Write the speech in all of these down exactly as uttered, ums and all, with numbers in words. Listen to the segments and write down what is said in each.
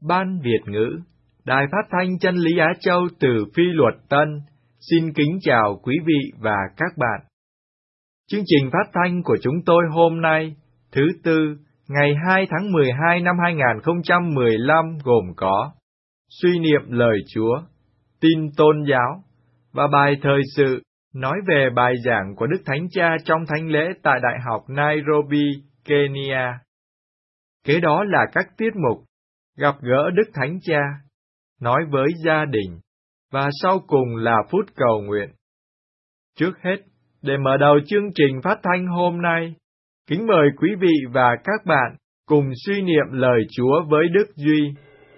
Ban Việt ngữ, Đài Phát thanh Chân lý Á Châu từ Phi Luật Tân, xin kính chào quý vị và các bạn. Chương trình phát thanh của chúng tôi hôm nay, thứ Tư, ngày hai tháng mười hai năm hai nghìn không trăm mười lăm gồm có suy niệm lời Chúa, tin tôn giáo và bài thời sự nói về bài giảng của Đức Thánh Cha trong thánh lễ tại Đại học Nairobi, Kenya. Kế đó là các tiết mục gặp gỡ Đức Thánh Cha, nói với gia đình, và sau cùng là phút cầu nguyện. Trước hết, để mở đầu chương trình phát thanh hôm nay, kính mời quý vị và các bạn cùng suy niệm lời Chúa với Đức Duy.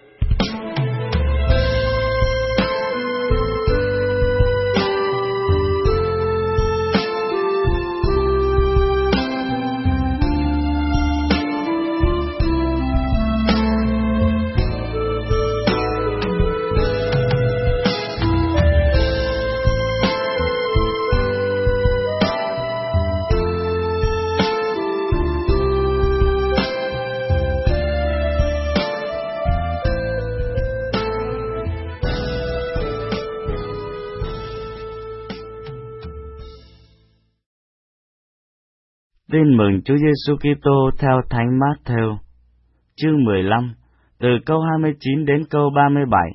Tin mừng Chúa Giêsu Kitô theo Thánh Mát-thêu, chương mười lăm, từ câu hai mươi chín đến câu ba mươi bảy.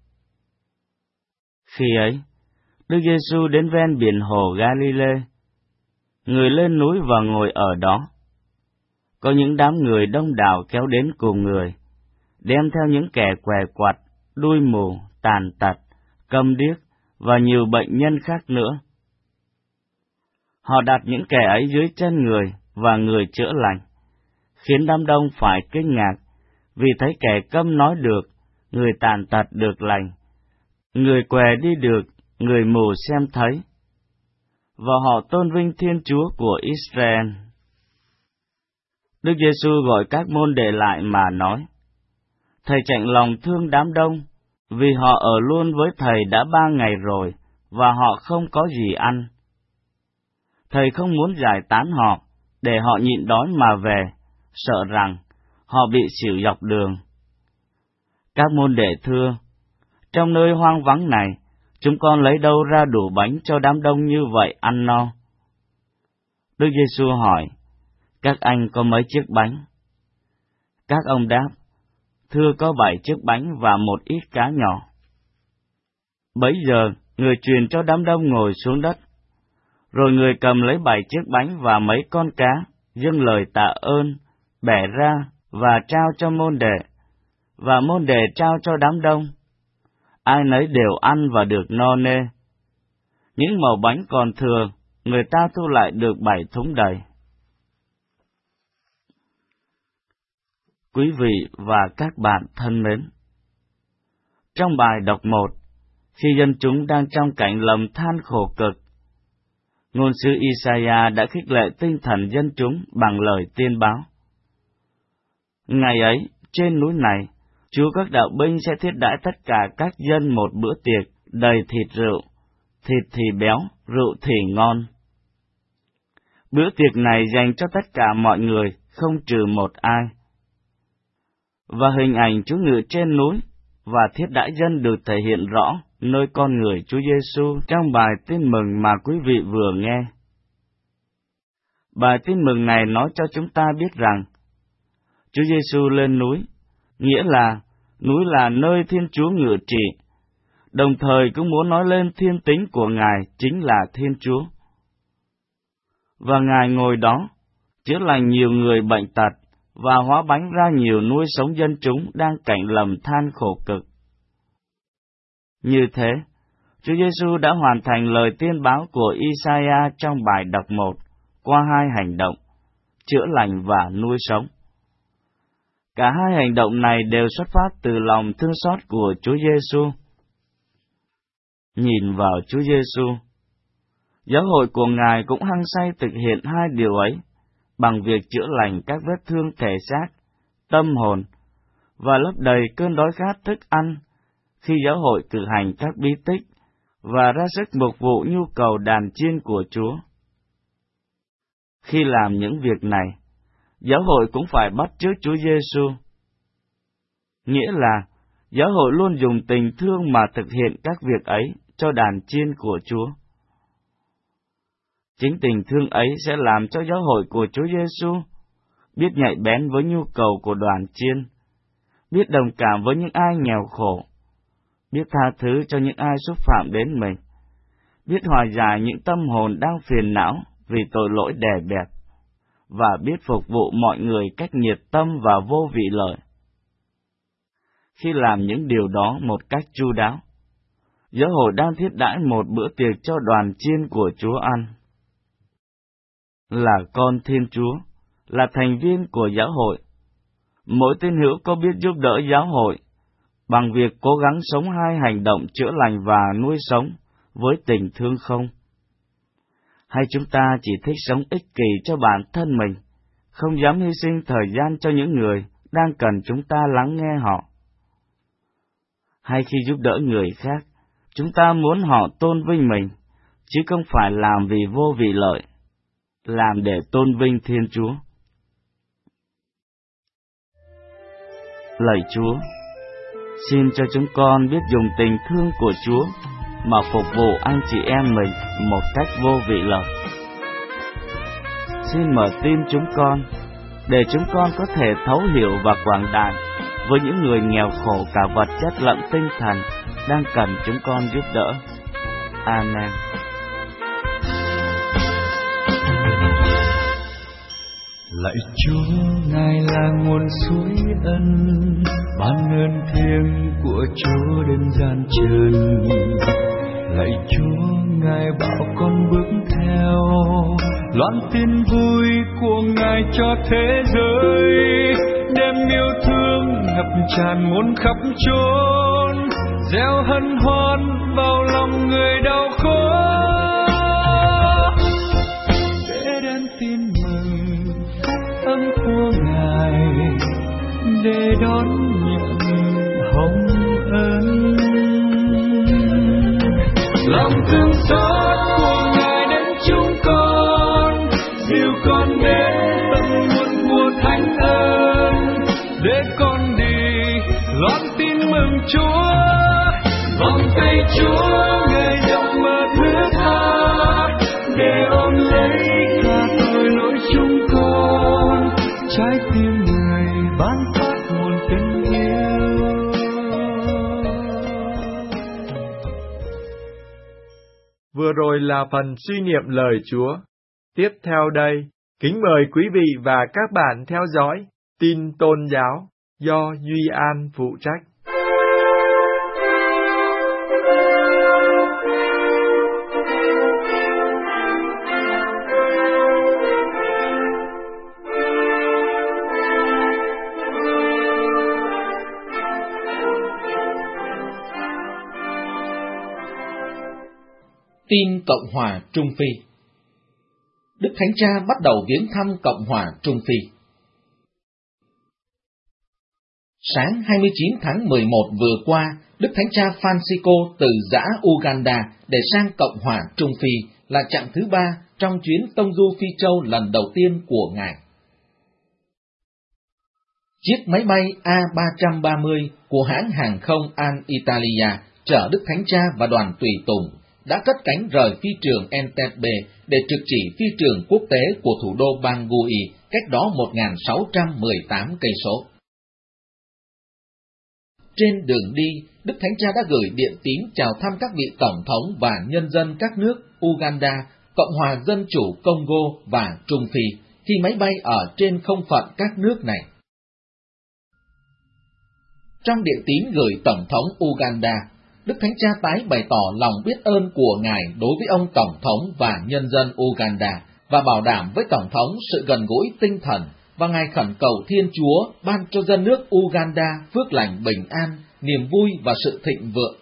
Khi ấy, Đức Giêsu đến ven biển hồ Ga-li-lê. Người lên núi và ngồi ở đó. Có những đám người đông đảo kéo đến cùng người, đem theo những kẻ què quặt, đuôi mù, tàn tật, câm điếc và nhiều bệnh nhân khác nữa. Họ đặt những kẻ ấy dưới chân người và người chữa lành, khiến đám đông phải kinh ngạc, vì thấy kẻ câm nói được, người tàn tật được lành, người què đi được, người mù xem thấy. Và họ tôn vinh Thiên Chúa của Israel. Đức Giêsu gọi các môn đệ lại mà nói: Thầy chạnh lòng thương đám đông, vì họ ở luôn với Thầy đã ba ngày rồi, và họ không có gì ăn. Thầy không muốn giải tán họ, để họ nhịn đói mà về, sợ rằng họ bị xỉu dọc đường. Các môn đệ thưa: Trong nơi hoang vắng này, chúng con lấy đâu ra đủ bánh cho đám đông như vậy ăn no? Đức Giêsu hỏi: Các anh có mấy chiếc bánh? Các ông đáp: Thưa, có bảy chiếc bánh và một ít cá nhỏ. Bấy giờ, người truyền cho đám đông ngồi xuống đất. Rồi người cầm lấy bảy chiếc bánh và mấy con cá, dâng lời tạ ơn, bẻ ra và trao cho môn đệ, và môn đệ trao cho đám đông. Ai nấy đều ăn và được no nê. Những mẩu bánh còn thừa, người ta thu lại được bảy thúng đầy. Quý vị và các bạn thân mến, trong bài đọc một, khi dân chúng đang trong cảnh lầm than khổ cực, ngôn sứ Isaiah đã khích lệ tinh thần dân chúng bằng lời tiên báo. Ngày ấy, trên núi này, Chúa các đạo binh sẽ thiết đãi tất cả các dân một bữa tiệc đầy thịt rượu, thịt thì béo, rượu thì ngon. Bữa tiệc này dành cho tất cả mọi người, không trừ một ai. Và hình ảnh Chúa ngự trên núi và thiết đãi dân được thể hiện rõ nơi con người Chúa Giêsu trong bài tin mừng mà quý vị vừa nghe. Bài tin mừng này nói cho chúng ta biết rằng Chúa Giêsu lên núi, nghĩa là núi là nơi Thiên Chúa ngự trị, đồng thời cũng muốn nói lên thiên tính của Ngài chính là Thiên Chúa. Và Ngài ngồi đó, chữa lành nhiều người bệnh tật và hóa bánh ra nhiều nuôi sống dân chúng đang cảnh lầm than khổ cực. Như thế, Chúa Giêsu đã hoàn thành lời tiên báo của Isaiah trong bài đọc một qua hai hành động, chữa lành và nuôi sống. Cả hai hành động này đều xuất phát từ lòng thương xót của Chúa Giêsu. Nhìn vào Chúa Giêsu, giáo hội của Ngài cũng hăng say thực hiện hai điều ấy bằng việc chữa lành các vết thương thể xác, tâm hồn và lấp đầy cơn đói khát thức ăn khi giáo hội cử hành các bí tích và ra sức mục vụ nhu cầu đàn chiên của Chúa. Khi làm những việc này, giáo hội cũng phải bắt chước Chúa Giêsu. nghĩa là giáo hội luôn dùng tình thương mà thực hiện các việc ấy cho đàn chiên của Chúa. Chính tình thương ấy sẽ làm cho giáo hội của Chúa Giêsu biết nhạy bén với nhu cầu của đoàn chiên, biết đồng cảm với những ai nghèo khổ, biết tha thứ cho những ai xúc phạm đến mình, biết hòa giải những tâm hồn đang phiền não vì tội lỗi đè bẹp, và biết phục vụ mọi người cách nhiệt tâm và vô vị lợi. Khi làm những điều đó một cách chu đáo, giáo hội đang thiết đãi một bữa tiệc cho đoàn chiên của Chúa ăn. Là con Thiên Chúa, là thành viên của giáo hội, mỗi tín hữu có biết giúp đỡ giáo hội bằng việc cố gắng sống hai hành động chữa lành và nuôi sống với tình thương không? Hay chúng ta chỉ thích sống ích kỷ cho bản thân mình, không dám hy sinh thời gian cho những người đang cần chúng ta lắng nghe họ? Hay khi giúp đỡ người khác, chúng ta muốn họ tôn vinh mình, chứ không phải làm vì vô vị lợi, làm để tôn vinh Thiên Chúa? Lạy Chúa, xin cho chúng con biết dùng tình thương của Chúa mà phục vụ anh chị em mình một cách vô vị lợi. Xin mở tim chúng con, để chúng con có thể thấu hiểu và quảng đại với những người nghèo khổ cả vật chất lẫn tinh thần đang cần chúng con giúp đỡ. Amen. Lạy Chúa, Ngài là nguồn suối ân, ban ơn thiêng của Chúa đến gian trần. Lạy Chúa, Ngài bảo con bước theo, loan tin vui của Ngài cho thế giới, đem yêu thương ngập tràn muôn khắp chốn, gieo hân hoan vào lòng người đau khổ. Để đem tin mừng ơn của Ngài, để đón nhận hồng ân. Lòng thương xót của Ngài đến chúng con, dìu con đến tận nguồn mùa thánh ơn, để con đi loan tin mừng Chúa. Vòng tay Chúa Ngài rộng mở thước tha, để ôm lấy cả tội lỗi chúng con, trái tim người ban phát nguồn tình yêu. Vừa rồi là phần suy niệm lời Chúa. Tiếp theo đây, kính mời quý vị và các bạn theo dõi tin tôn giáo do Duy An phụ trách. Tin Cộng hòa Trung Phi. Đức Thánh Cha bắt đầu viếng thăm Cộng hòa Trung Phi. Sáng hai mươi chín tháng mười một vừa qua, Đức Thánh Cha Francisco từ giã Uganda để sang Cộng hòa Trung Phi là chặng thứ ba trong chuyến tông du Phi Châu lần đầu tiên của Ngài. Chiếc máy bay A ba trăm ba mươi của hãng hàng không Alitalia chở Đức Thánh Cha và đoàn tùy tùng đã cất cánh rời phi trường Entebbe để trực chỉ phi trường quốc tế của thủ đô Bangui, cách đó một nghìn sáu trăm mười tám cây số. Trên đường đi, Đức Thánh Cha đã gửi điện tín chào thăm các vị tổng thống và nhân dân các nước Uganda, Cộng hòa Dân chủ Congo và Trung Phi khi máy bay ở trên không phận các nước này. Trong điện tín gửi tổng thống Uganda, Đức Thánh Cha tái bày tỏ lòng biết ơn của Ngài đối với ông Tổng thống và nhân dân Uganda và bảo đảm với Tổng thống sự gần gũi tinh thần, và Ngài khẩn cầu Thiên Chúa ban cho dân nước Uganda phước lành bình an, niềm vui và sự thịnh vượng.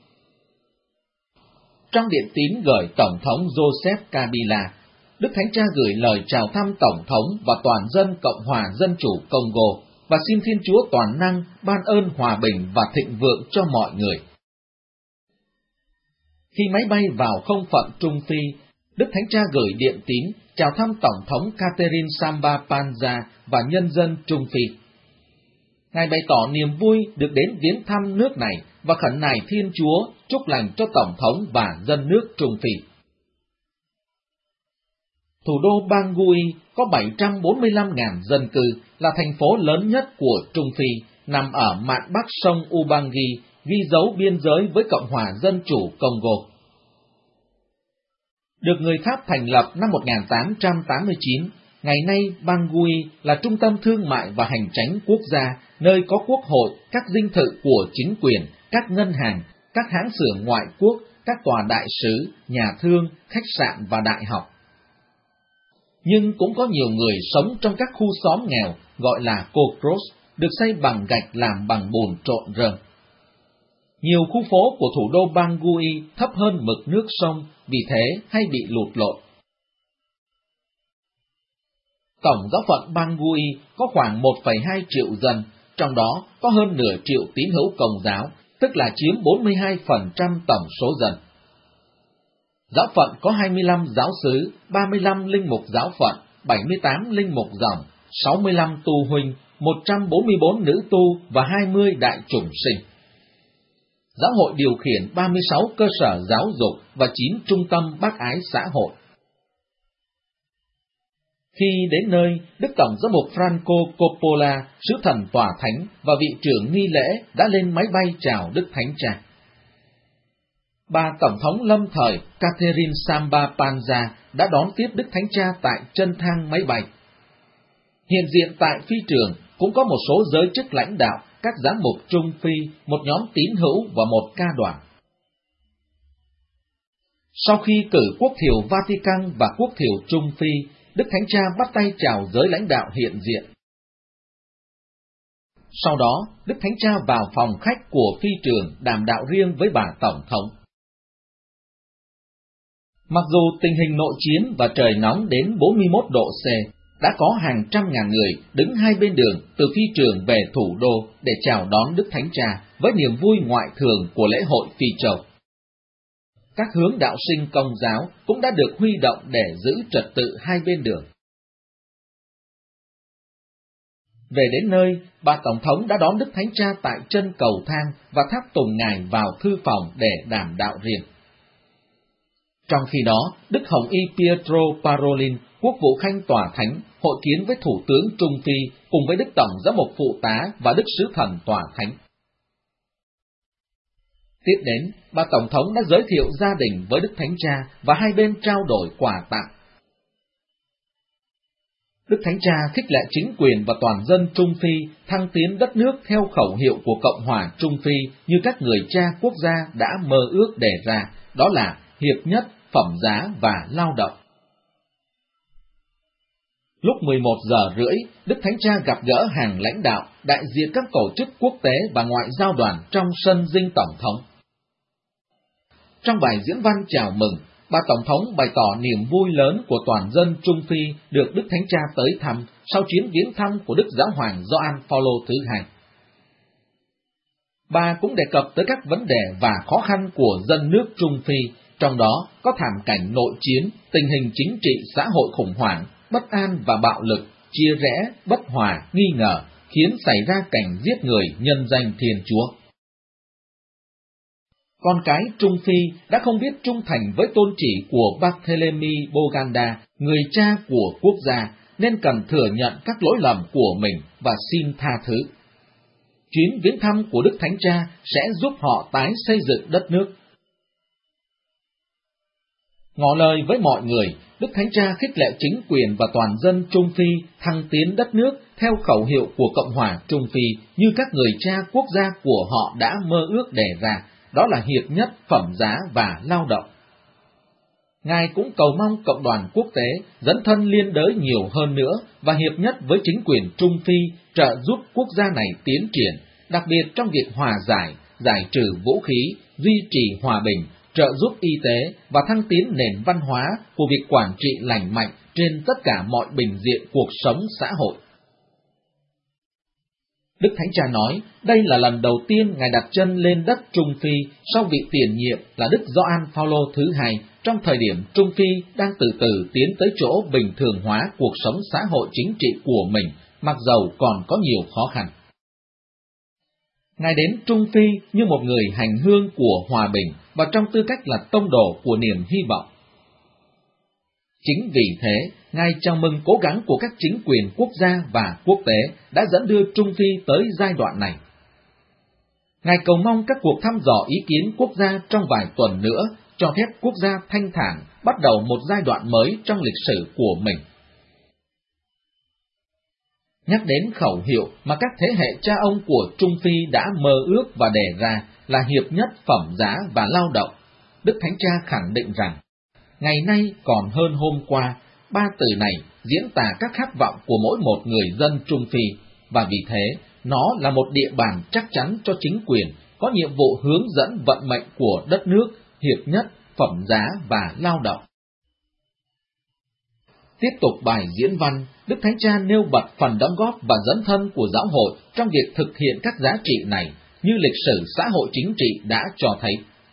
Trong điện tín gửi Tổng thống Joseph Kabila, Đức Thánh Cha gửi lời chào thăm Tổng thống và toàn dân Cộng hòa Dân chủ Congo và xin Thiên Chúa toàn năng ban ơn hòa bình và thịnh vượng cho mọi người. Khi máy bay vào không phận Trung Phi, Đức Thánh Cha gửi điện tín chào thăm Tổng thống Catherine Samba Panza và nhân dân Trung Phi. Ngài bày tỏ niềm vui được đến viếng thăm nước này và khẩn nài Thiên Chúa chúc lành cho Tổng thống và dân nước Trung Phi. Thủ đô Bangui có bảy trăm bốn mươi lăm nghìn dân cư, là thành phố lớn nhất của Trung Phi, nằm ở mạn bắc sông Ubangi, ghi dấu biên giới với Cộng hòa Dân chủ Congo. Được người Pháp thành lập năm một nghìn tám trăm tám mươi chín, ngày nay Bangui là trung tâm thương mại và hành chánh quốc gia, nơi có quốc hội, các dinh thự của chính quyền, các ngân hàng, các hãng xưởng ngoại quốc, các tòa đại sứ, nhà thương, khách sạn và đại học. Nhưng cũng có nhiều người sống trong các khu xóm nghèo, gọi là Cocros, được xây bằng gạch làm bằng bùn trộn rơm. Nhiều khu phố của thủ đô Bangui thấp hơn mực nước sông, vì thế hay bị lụt lội. Tổng giáo phận Bangui có khoảng một phẩy hai triệu dân, trong đó có hơn nửa triệu tín hữu Công giáo, tức là chiếm bốn mươi hai phần trăm tổng số dân. Giáo phận có hai mươi lăm giáo xứ, ba mươi lăm linh mục giáo phận, bảy mươi tám linh mục dòng, sáu mươi lăm tu huynh, một trăm bốn mươi bốn nữ tu và hai mươi đại chủng sinh. Giáo hội điều khiển ba mươi sáu cơ sở giáo dục và chín trung tâm bác ái xã hội. Khi đến nơi, Đức Tổng giám mục Franco Coppola, sứ thần tòa thánh và vị trưởng nghi lễ đã lên máy bay chào Đức Thánh Cha. Bà Tổng thống lâm thời Catherine Samba Panza đã đón tiếp Đức Thánh Cha tại chân thang máy bay. Hiện diện tại phi trường cũng có một số giới chức lãnh đạo, các giám mục Trung Phi, một nhóm tín hữu và một ca đoàn. Sau khi cử quốc thiều Vatican và quốc thiều Trung Phi, Đức Thánh Cha bắt tay chào giới lãnh đạo hiện diện. Sau đó, Đức Thánh Cha vào phòng khách của phi trường đàm đạo riêng với bà Tổng thống. Mặc dù tình hình nội chiến và trời nóng đến bốn mươi mốt độ C, đã có hàng trăm ngàn người đứng hai bên đường từ phi trường về thủ đô để chào đón Đức Thánh Cha với niềm vui ngoại thường của lễ hội Phi Châu. Các hướng đạo sinh Công giáo cũng đã được huy động để giữ trật tự hai bên đường. Về đến nơi, bà Tổng thống đã đón Đức Thánh Cha tại chân cầu thang và tháp tùng Ngài vào thư phòng để đàm đạo riêng. Trong khi đó, Đức Hồng Y Pietro Parolin, quốc vụ khanh tòa thánh, hội kiến với Thủ tướng Trung Phi cùng với Đức Tổng giám mục phụ tá và Đức Sứ thần tòa thánh. Tiếp đến, bà Tổng thống đã giới thiệu gia đình với Đức Thánh Cha và hai bên trao đổi quà tặng. Đức Thánh Cha khích lệ chính quyền và toàn dân Trung Phi thăng tiến đất nước theo khẩu hiệu của Cộng hòa Trung Phi như các người cha quốc gia đã mơ ước đề ra, đó là hiệp nhất, phẩm giá và lao động. Lúc mười một giờ rưỡi, Đức Thánh Cha gặp gỡ hàng lãnh đạo, đại diện các tổ chức quốc tế và ngoại giao đoàn trong sân dinh Tổng thống. Trong bài diễn văn chào mừng, bà Tổng thống bày tỏ niềm vui lớn của toàn dân Trung Phi được Đức Thánh Cha tới thăm sau chuyến viếng thăm của Đức Giáo hoàng Gioan Phaolô thứ hai. Bà cũng đề cập tới các vấn đề và khó khăn của dân nước Trung Phi, trong đó có thảm cảnh nội chiến, tình hình chính trị xã hội khủng hoảng, bất an và bạo lực, chia rẽ, bất hòa, nghi ngờ, khiến xảy ra cảnh giết người nhân danh Thiên Chúa. Con cái Trung Phi đã không biết trung thành với tôn chỉ của Barthélemy Boganda, người cha của quốc gia, nên cần thừa nhận các lỗi lầm của mình và xin tha thứ. Chuyến viếng thăm của Đức Thánh Cha sẽ giúp họ tái xây dựng đất nước. Ngỏ lời với mọi người, Đức Thánh Cha khích lệ chính quyền và toàn dân Trung Phi thăng tiến đất nước theo khẩu hiệu của Cộng hòa Trung Phi như các người cha quốc gia của họ đã mơ ước đề ra, đó là hiệp nhất, phẩm giá và lao động. Ngài cũng cầu mong cộng đoàn quốc tế dấn thân liên đới nhiều hơn nữa và hiệp nhất với chính quyền Trung Phi trợ giúp quốc gia này tiến triển, đặc biệt trong việc hòa giải, giải trừ vũ khí, duy trì hòa bình, trợ giúp y tế và thăng tiến nền văn hóa của việc quản trị lành mạnh trên tất cả mọi bình diện cuộc sống xã hội. Đức Thánh Cha nói, đây là lần đầu tiên Ngài đặt chân lên đất Trung Phi sau vị tiền nhiệm là Đức Gioan Phaolô thứ hai, trong thời điểm Trung Phi đang từ từ tiến tới chỗ bình thường hóa cuộc sống xã hội chính trị của mình, mặc dầu còn có nhiều khó khăn. Ngài đến Trung Phi như một người hành hương của hòa bình và trong tư cách là tông đồ của niềm hy vọng. Chính vì thế, Ngài chào mừng cố gắng của các chính quyền quốc gia và quốc tế đã dẫn đưa Trung Phi tới giai đoạn này. Ngài cầu mong các cuộc thăm dò ý kiến quốc gia trong vài tuần nữa cho phép quốc gia thanh thản bắt đầu một giai đoạn mới trong lịch sử của mình. Nhắc đến khẩu hiệu mà các thế hệ cha ông của Trung Phi đã mơ ước và đề ra là hiệp nhất, phẩm giá và lao động, Đức Thánh Cha khẳng định rằng, ngày nay còn hơn hôm qua, ba từ này diễn tả các khát vọng của mỗi một người dân Trung Phi, và vì thế, nó là một địa bàn chắc chắn cho chính quyền có nhiệm vụ hướng dẫn vận mệnh của đất nước, hiệp nhất, phẩm giá và lao động. Tiếp tục bài diễn văn, Đức Thánh Cha nêu bật phần đóng góp và dấn thân của giáo hội trong việc thực hiện các giá trị này, như lịch sử xã hội chính trị đã cho thấy.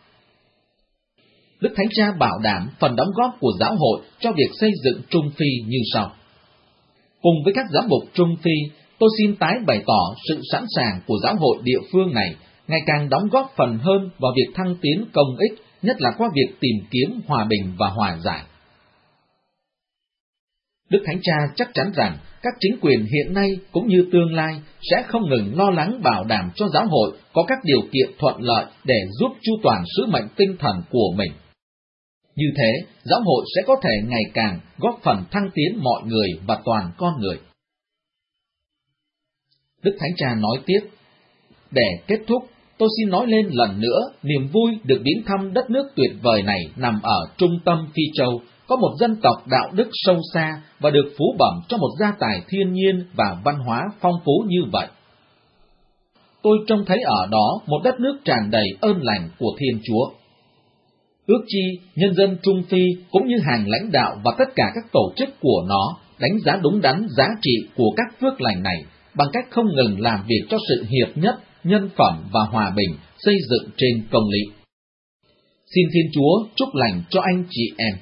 Đức Thánh Cha bảo đảm phần đóng góp của giáo hội cho việc xây dựng Trung Phi như sau. Cùng với các giám mục Trung Phi, tôi xin tái bày tỏ sự sẵn sàng của giáo hội địa phương này ngày càng đóng góp phần hơn vào việc thăng tiến công ích, nhất là qua việc tìm kiếm hòa bình và hòa giải. Đức Thánh Cha chắc chắn rằng các chính quyền hiện nay cũng như tương lai sẽ không ngừng lo lắng bảo đảm cho giáo hội có các điều kiện thuận lợi để giúp chu toàn sứ mệnh tinh thần của mình. Như thế, giáo hội sẽ có thể ngày càng góp phần thăng tiến mọi người và toàn con người. Đức Thánh Cha nói tiếp, để kết thúc, tôi xin nói lên lần nữa niềm vui được viếng thăm đất nước tuyệt vời này nằm ở trung tâm Phi Châu, có một dân tộc đạo đức sâu xa và được phú bẩm cho một gia tài thiên nhiên và văn hóa phong phú như vậy. Tôi trông thấy ở đó một đất nước tràn đầy ơn lành của Thiên Chúa. Ước chi nhân dân Trung Phi cũng như hàng lãnh đạo và tất cả các tổ chức của nó đánh giá đúng đắn giá trị của các phước lành này bằng cách không ngừng làm việc cho sự hiệp nhất, nhân phẩm và hòa bình xây dựng trên công lý. Xin Thiên Chúa chúc lành cho anh chị em.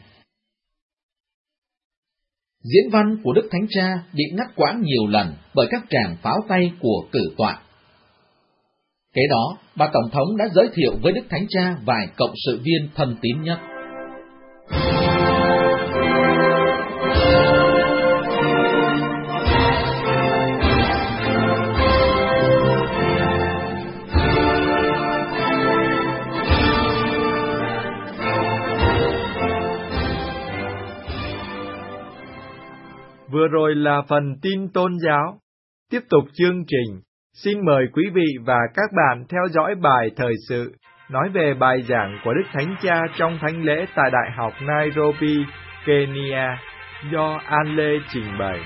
Diễn văn của Đức Thánh Cha bị ngắt quãng nhiều lần bởi các tràng pháo tay của cử tọa. Kế đó, bà Tổng thống đã giới thiệu với Đức Thánh Cha vài cộng sự viên thân tín nhất. Vừa rồi là phần tin tôn giáo. Tiếp tục chương trình, xin mời quý vị và các bạn theo dõi bài thời sự nói về bài giảng của Đức Thánh Cha trong thánh lễ tại Đại học Nairobi, Kenya, do An Lê trình bày.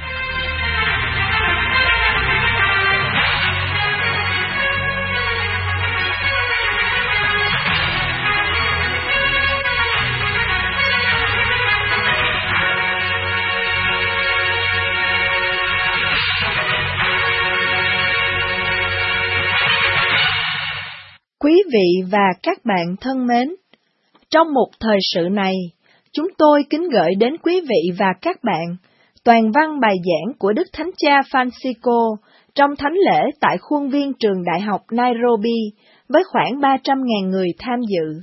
Quý vị và các bạn thân mến, trong một thời sự này, chúng tôi kính gửi đến quý vị và các bạn toàn văn bài giảng của Đức Thánh Cha Francisco trong thánh lễ tại khuôn viên trường Đại học Nairobi với khoảng ba trăm nghìn người tham dự.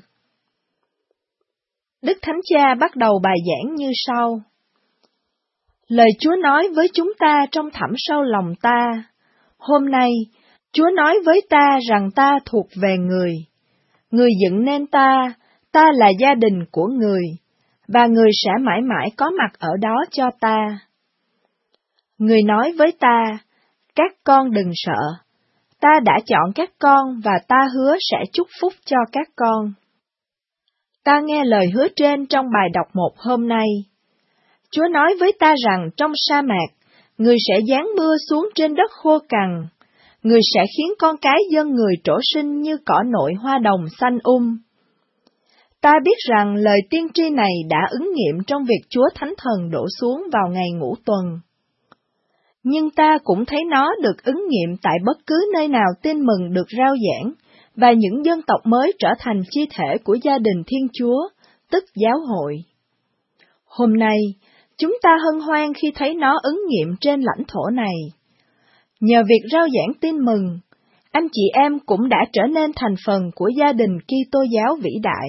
Đức Thánh Cha bắt đầu bài giảng như sau. Lời Chúa nói với chúng ta trong thẳm sâu lòng ta, hôm nay, Chúa nói với ta rằng ta thuộc về người. Người dựng nên ta, ta là gia đình của người, và người sẽ mãi mãi có mặt ở đó cho ta. Người nói với ta, các con đừng sợ, ta đã chọn các con và ta hứa sẽ chúc phúc cho các con. Ta nghe lời hứa trên trong bài đọc một hôm nay. Chúa nói với ta rằng trong sa mạc, người sẽ giáng mưa xuống trên đất khô cằn. Người sẽ khiến con cái dân người trổ sinh như cỏ nội hoa đồng xanh um. Ta biết rằng lời tiên tri này đã ứng nghiệm trong việc Chúa Thánh Thần đổ xuống vào ngày ngũ tuần. Nhưng ta cũng thấy nó được ứng nghiệm tại bất cứ nơi nào tin mừng được rao giảng, và những dân tộc mới trở thành chi thể của gia đình Thiên Chúa, tức giáo hội. Hôm nay, chúng ta hân hoan khi thấy nó ứng nghiệm trên lãnh thổ này. Nhờ việc rao giảng tin mừng, anh chị em cũng đã trở nên thành phần của gia đình Kitô giáo vĩ đại.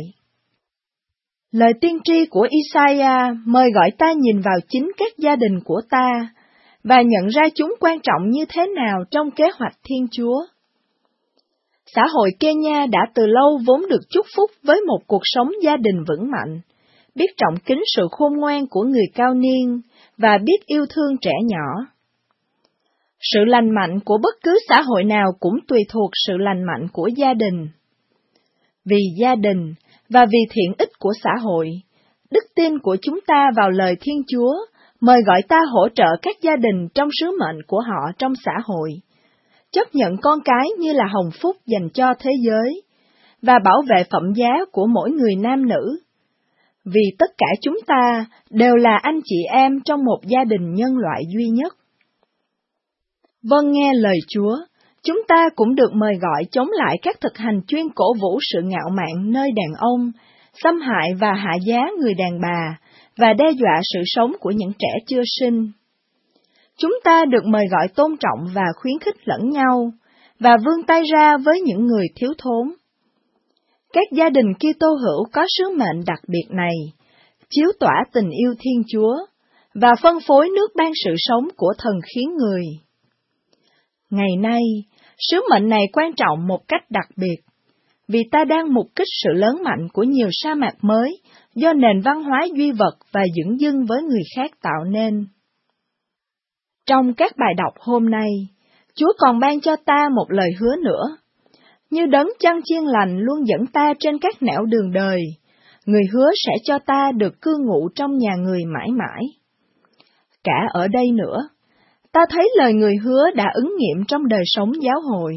Lời tiên tri của Isaiah mời gọi ta nhìn vào chính các gia đình của ta, và nhận ra chúng quan trọng như thế nào trong kế hoạch Thiên Chúa. Xã hội Kenya đã từ lâu vốn được chúc phúc với một cuộc sống gia đình vững mạnh, biết trọng kính sự khôn ngoan của người cao niên và biết yêu thương trẻ nhỏ. Sự lành mạnh của bất cứ xã hội nào cũng tùy thuộc sự lành mạnh của gia đình. Vì gia đình và vì thiện ích của xã hội, đức tin của chúng ta vào lời Thiên Chúa mời gọi ta hỗ trợ các gia đình trong sứ mệnh của họ trong xã hội, chấp nhận con cái như là hồng phúc dành cho thế giới, và bảo vệ phẩm giá của mỗi người nam nữ. Vì tất cả chúng ta đều là anh chị em trong một gia đình nhân loại duy nhất. Vâng nghe lời Chúa, chúng ta cũng được mời gọi chống lại các thực hành chuyên cổ vũ sự ngạo mạn nơi đàn ông, xâm hại và hạ giá người đàn bà, và đe dọa sự sống của những trẻ chưa sinh. Chúng ta được mời gọi tôn trọng và khuyến khích lẫn nhau, và vươn tay ra với những người thiếu thốn. Các gia đình Kitô hữu có sứ mệnh đặc biệt này, chiếu tỏa tình yêu Thiên Chúa, và phân phối nước ban sự sống của thần khiến người. Ngày nay, sứ mệnh này quan trọng một cách đặc biệt, vì ta đang mục kích sự lớn mạnh của nhiều sa mạc mới do nền văn hóa duy vật và dửng dưng với người khác tạo nên. Trong các bài đọc hôm nay, Chúa còn ban cho ta một lời hứa nữa. Như đấng chăn chiên lành luôn dẫn ta trên các nẻo đường đời, người hứa sẽ cho ta được cư ngụ trong nhà người mãi mãi. Cả ở đây nữa, ta thấy lời người hứa đã ứng nghiệm trong đời sống giáo hội.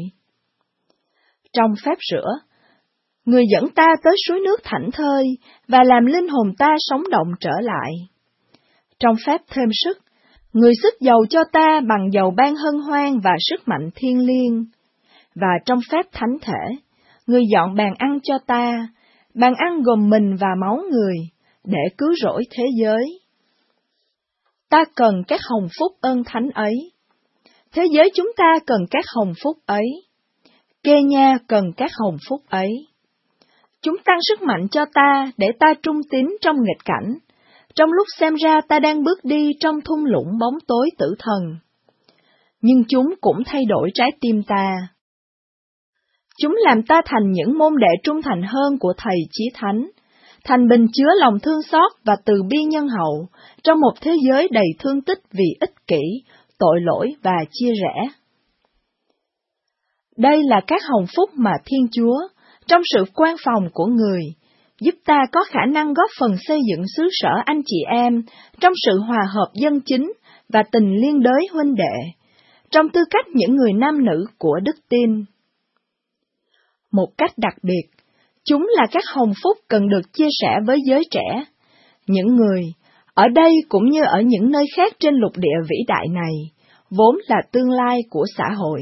Trong phép rửa, người dẫn ta tới suối nước thảnh thơi và làm linh hồn ta sống động trở lại. Trong phép thêm sức, người sức dầu cho ta bằng dầu ban hân hoan và sức mạnh thiêng liêng. Và trong phép thánh thể, người dọn bàn ăn cho ta, bàn ăn gồm mình và máu người, để cứu rỗi thế giới. Ta cần các hồng phúc ơn thánh ấy. Thế giới chúng ta cần các hồng phúc ấy. Kenya cần các hồng phúc ấy. Chúng tăng sức mạnh cho ta để ta trung tín trong nghịch cảnh, trong lúc xem ra ta đang bước đi trong thung lũng bóng tối tử thần. Nhưng chúng cũng thay đổi trái tim ta. Chúng làm ta thành những môn đệ trung thành hơn của Thầy Chí Thánh, thành bình chứa lòng thương xót và từ bi nhân hậu trong một thế giới đầy thương tích vì ích kỷ, tội lỗi và chia rẽ. Đây là các hồng phúc mà Thiên Chúa, trong sự quan phòng của người, giúp ta có khả năng góp phần xây dựng xứ sở anh chị em trong sự hòa hợp dân chính và tình liên đới huynh đệ, trong tư cách những người nam nữ của đức tin. Một cách đặc biệt, chúng là các hồng phúc cần được chia sẻ với giới trẻ, những người, ở đây cũng như ở những nơi khác trên lục địa vĩ đại này, vốn là tương lai của xã hội.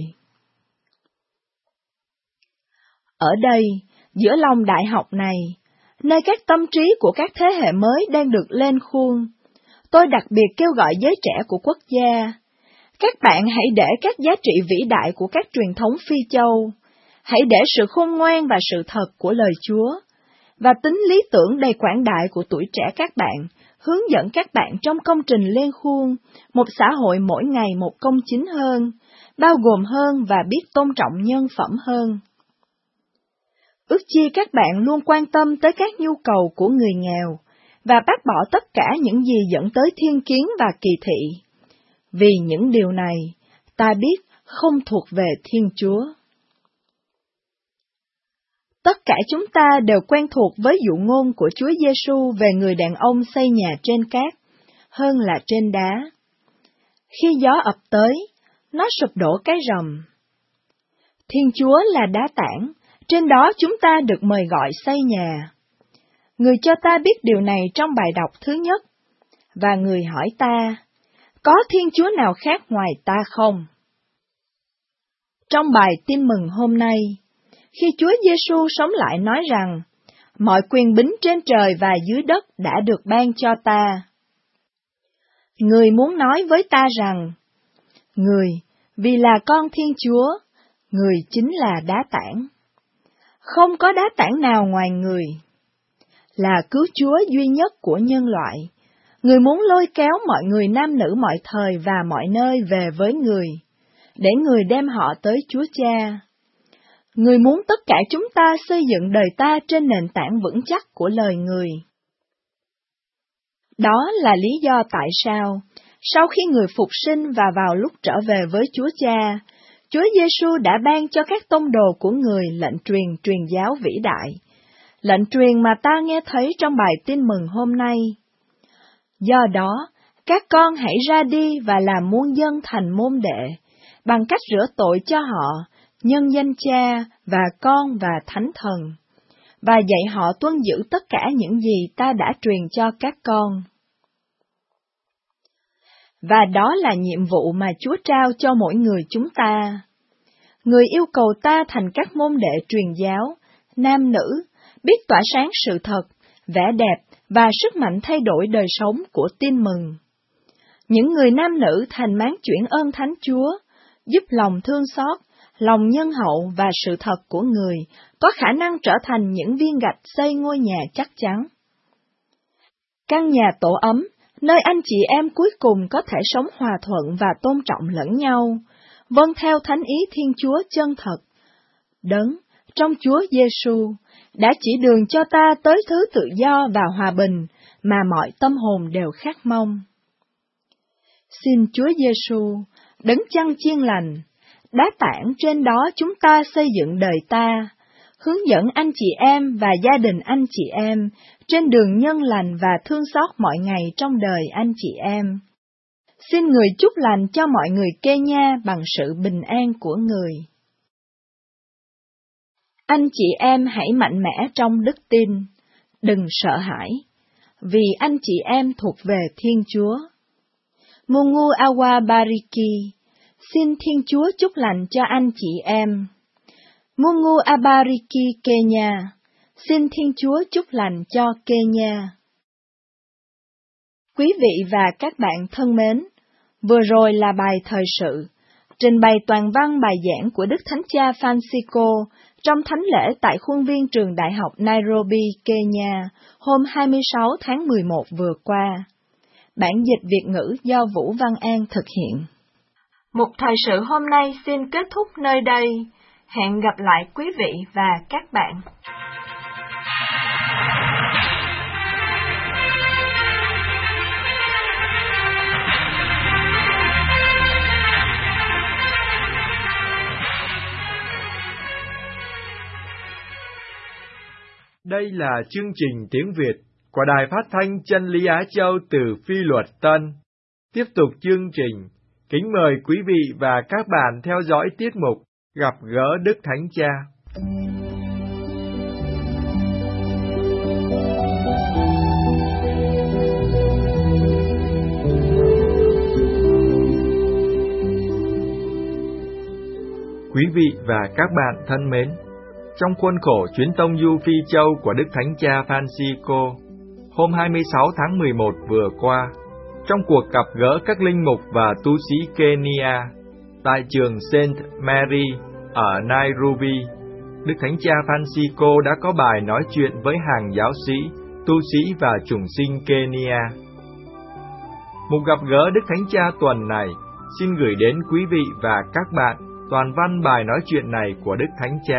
Ở đây, giữa lòng đại học này, nơi các tâm trí của các thế hệ mới đang được lên khuôn, tôi đặc biệt kêu gọi giới trẻ của quốc gia, các bạn hãy để các giá trị vĩ đại của các truyền thống Phi Châu, hãy để sự khôn ngoan và sự thật của lời Chúa, và tính lý tưởng đầy quảng đại của tuổi trẻ các bạn, hướng dẫn các bạn trong công trình lên khuôn, một xã hội mỗi ngày một công chính hơn, bao gồm hơn và biết tôn trọng nhân phẩm hơn. Ước chi các bạn luôn quan tâm tới các nhu cầu của người nghèo, và bác bỏ tất cả những gì dẫn tới thiên kiến và kỳ thị. Vì những điều này, ta biết không thuộc về Thiên Chúa. Tất cả chúng ta đều quen thuộc với dụ ngôn của Chúa Giêsu về người đàn ông xây nhà trên cát, hơn là trên đá. Khi gió ập tới, nó sụp đổ cái rầm. Thiên Chúa là đá tảng, trên đó chúng ta được mời gọi xây nhà. Người cho ta biết điều này trong bài đọc thứ nhất, và người hỏi ta, có Thiên Chúa nào khác ngoài ta không? Trong bài tin mừng hôm nay, khi Chúa Giêsu sống lại nói rằng, mọi quyền bính trên trời và dưới đất đã được ban cho ta. Người muốn nói với ta rằng, người, vì là con Thiên Chúa, người chính là đá tảng. Không có đá tảng nào ngoài người. Là cứu Chúa duy nhất của nhân loại, người muốn lôi kéo mọi người nam nữ mọi thời và mọi nơi về với người, để người đem họ tới Chúa Cha. Người muốn tất cả chúng ta xây dựng đời ta trên nền tảng vững chắc của lời người. Đó là lý do tại sao, sau khi người phục sinh và vào lúc trở về với Chúa Cha, Chúa Giêsu đã ban cho các tông đồ của người lệnh truyền truyền giáo vĩ đại, lệnh truyền mà ta nghe thấy trong bài tin mừng hôm nay. Do đó, các con hãy ra đi và làm muôn dân thành môn đệ, bằng cách rửa tội cho họ, nhân danh Cha và Con và Thánh Thần, và dạy họ tuân giữ tất cả những gì ta đã truyền cho các con. Và đó là nhiệm vụ mà Chúa trao cho mỗi người chúng ta. Người yêu cầu ta thành các môn đệ truyền giáo, nam nữ, biết tỏa sáng sự thật, vẻ đẹp và sức mạnh thay đổi đời sống của tin mừng. Những người nam nữ thành máng chuyển ơn Thánh Chúa, giúp lòng thương xót, lòng nhân hậu và sự thật của người có khả năng trở thành những viên gạch xây ngôi nhà chắc chắn. Căn nhà tổ ấm, nơi anh chị em cuối cùng có thể sống hòa thuận và tôn trọng lẫn nhau, vâng theo thánh ý Thiên Chúa chân thật. Đấng, trong Chúa Giêsu đã chỉ đường cho ta tới thứ tự do và hòa bình mà mọi tâm hồn đều khát mong. Xin Chúa Giêsu, đấng chăn chiên lành, đá tảng trên đó chúng ta xây dựng đời ta, hướng dẫn anh chị em và gia đình anh chị em trên đường nhân lành và thương xót mọi ngày trong đời anh chị em. Xin người chúc lành cho mọi người Kenya bằng sự bình an của người. Anh chị em hãy mạnh mẽ trong đức tin, đừng sợ hãi, vì anh chị em thuộc về Thiên Chúa. Mungu Awa Bariki, xin Thiên Chúa chúc lành cho anh chị em. Mungu Abariki Kenya, xin Thiên Chúa chúc lành cho Kenya. Quý vị và các bạn thân mến, vừa rồi là bài thời sự, trình bày toàn văn bài giảng của Đức Thánh Cha Francisco trong thánh lễ tại khuôn viên trường đại học Nairobi, Kenya, hôm hai mươi sáu tháng mười một vừa qua. Bản dịch Việt ngữ do Vũ Văn An thực hiện. Mục thời sự hôm nay xin kết thúc nơi đây. Hẹn gặp lại quý vị và các bạn. Đây là chương trình tiếng Việt của Đài Phát thanh Chân lý Á Châu từ Phi Luật Tân. Tiếp tục chương trình, kính mời quý vị và các bạn theo dõi tiết mục Gặp gỡ Đức Thánh Cha. Quý vị và các bạn thân mến, trong khuôn khổ chuyến tông du Phi Châu của Đức Thánh Cha Francisco, hôm hai mươi sáu tháng mười một vừa qua, trong cuộc gặp gỡ các linh mục và tu sĩ Kenya tại trường Saint Mary ở Nairobi, Đức Thánh Cha Francisco đã có bài nói chuyện với hàng giáo sĩ, tu sĩ và chủng sinh Kenya. Một gặp gỡ Đức Thánh Cha tuần này xin gửi đến quý vị và các bạn toàn văn bài nói chuyện này của Đức Thánh Cha.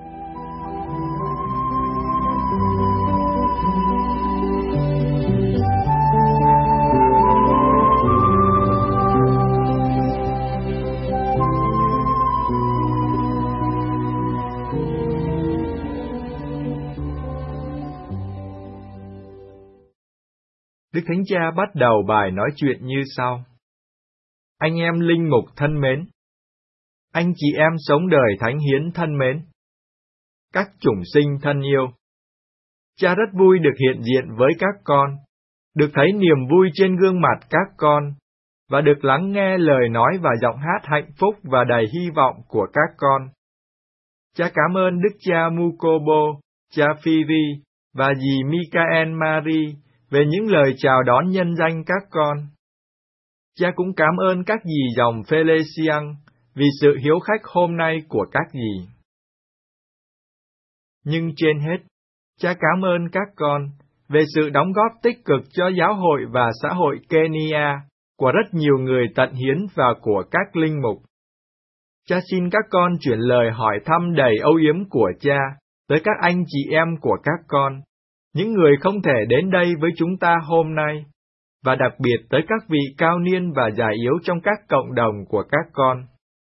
Đức Thánh Cha bắt đầu bài nói chuyện như sau. Anh em linh mục thân mến, anh chị em sống đời thánh hiến thân mến, các chủng sinh thân yêu, Cha rất vui được hiện diện với các con, được thấy niềm vui trên gương mặt các con, và được lắng nghe lời nói và giọng hát hạnh phúc và đầy hy vọng của các con. Cha cảm ơn Đức Cha Mukobo, Cha Phiri và dì Michael Marie về những lời chào đón nhân danh các con. Cha cũng cảm ơn các dì dòng Felician vì sự hiếu khách hôm nay của các dì. Nhưng trên hết, Cha cảm ơn các con về sự đóng góp tích cực cho giáo hội và xã hội Kenya của rất nhiều người tận hiến và của các linh mục. Cha xin các con chuyển lời hỏi thăm đầy âu yếm của Cha tới các anh chị em của các con, những người không thể đến đây với chúng ta hôm nay, và đặc biệt tới các vị cao niên và già yếu trong các cộng đồng của các con.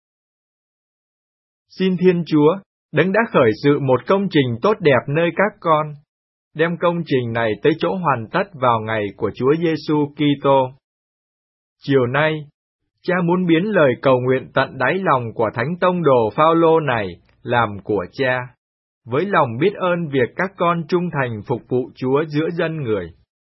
Xin Thiên Chúa, Đấng đã khởi sự một công trình tốt đẹp nơi các con, đem công trình này tới chỗ hoàn tất vào ngày của Chúa Giêsu Kitô. Chiều nay, Cha muốn biến lời cầu nguyện tận đáy lòng của Thánh Tông đồ Phao-lô này làm của Cha, với lòng biết ơn việc các con trung thành phục vụ Chúa giữa dân người.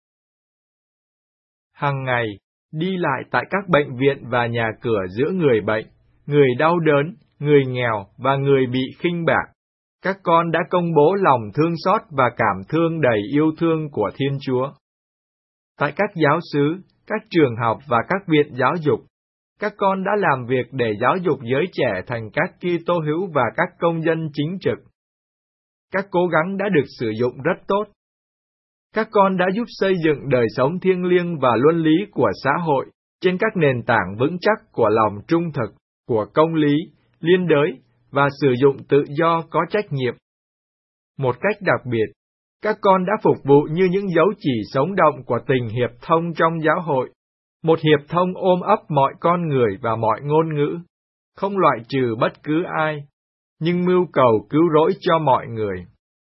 Hằng ngày, đi lại tại các bệnh viện và nhà cửa giữa người bệnh, người đau đớn, người nghèo và người bị khinh bạc, các con đã công bố lòng thương xót và cảm thương đầy yêu thương của Thiên Chúa. Tại các giáo xứ, các trường học và các viện giáo dục, các con đã làm việc để giáo dục giới trẻ thành các Kitô hữu và các công dân chính trực. Các cố gắng đã được sử dụng rất tốt. Các con đã giúp xây dựng đời sống thiêng liêng và luân lý của xã hội trên các nền tảng vững chắc của lòng trung thực, của công lý, liên đới và sử dụng tự do có trách nhiệm. Một cách đặc biệt, các con đã phục vụ như những dấu chỉ sống động của tình hiệp thông trong giáo hội, một hiệp thông ôm ấp mọi con người và mọi ngôn ngữ, không loại trừ bất cứ ai, nhưng mưu cầu cứu rỗi cho mọi người.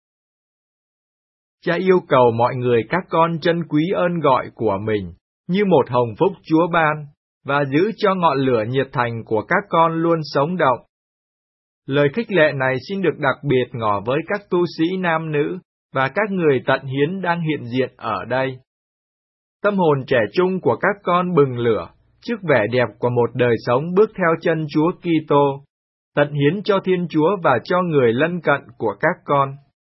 Cha yêu cầu mọi người các con trân quý ơn gọi của mình như một hồng phúc Chúa ban, và giữ cho ngọn lửa nhiệt thành của các con luôn sống động. Lời khích lệ này xin được đặc biệt ngỏ với các tu sĩ nam nữ và các người tận hiến đang hiện diện ở đây. Tâm hồn trẻ trung của các con bừng lửa trước vẻ đẹp của một đời sống bước theo chân Chúa Kitô, tận hiến cho Thiên Chúa và cho người lân cận của các con.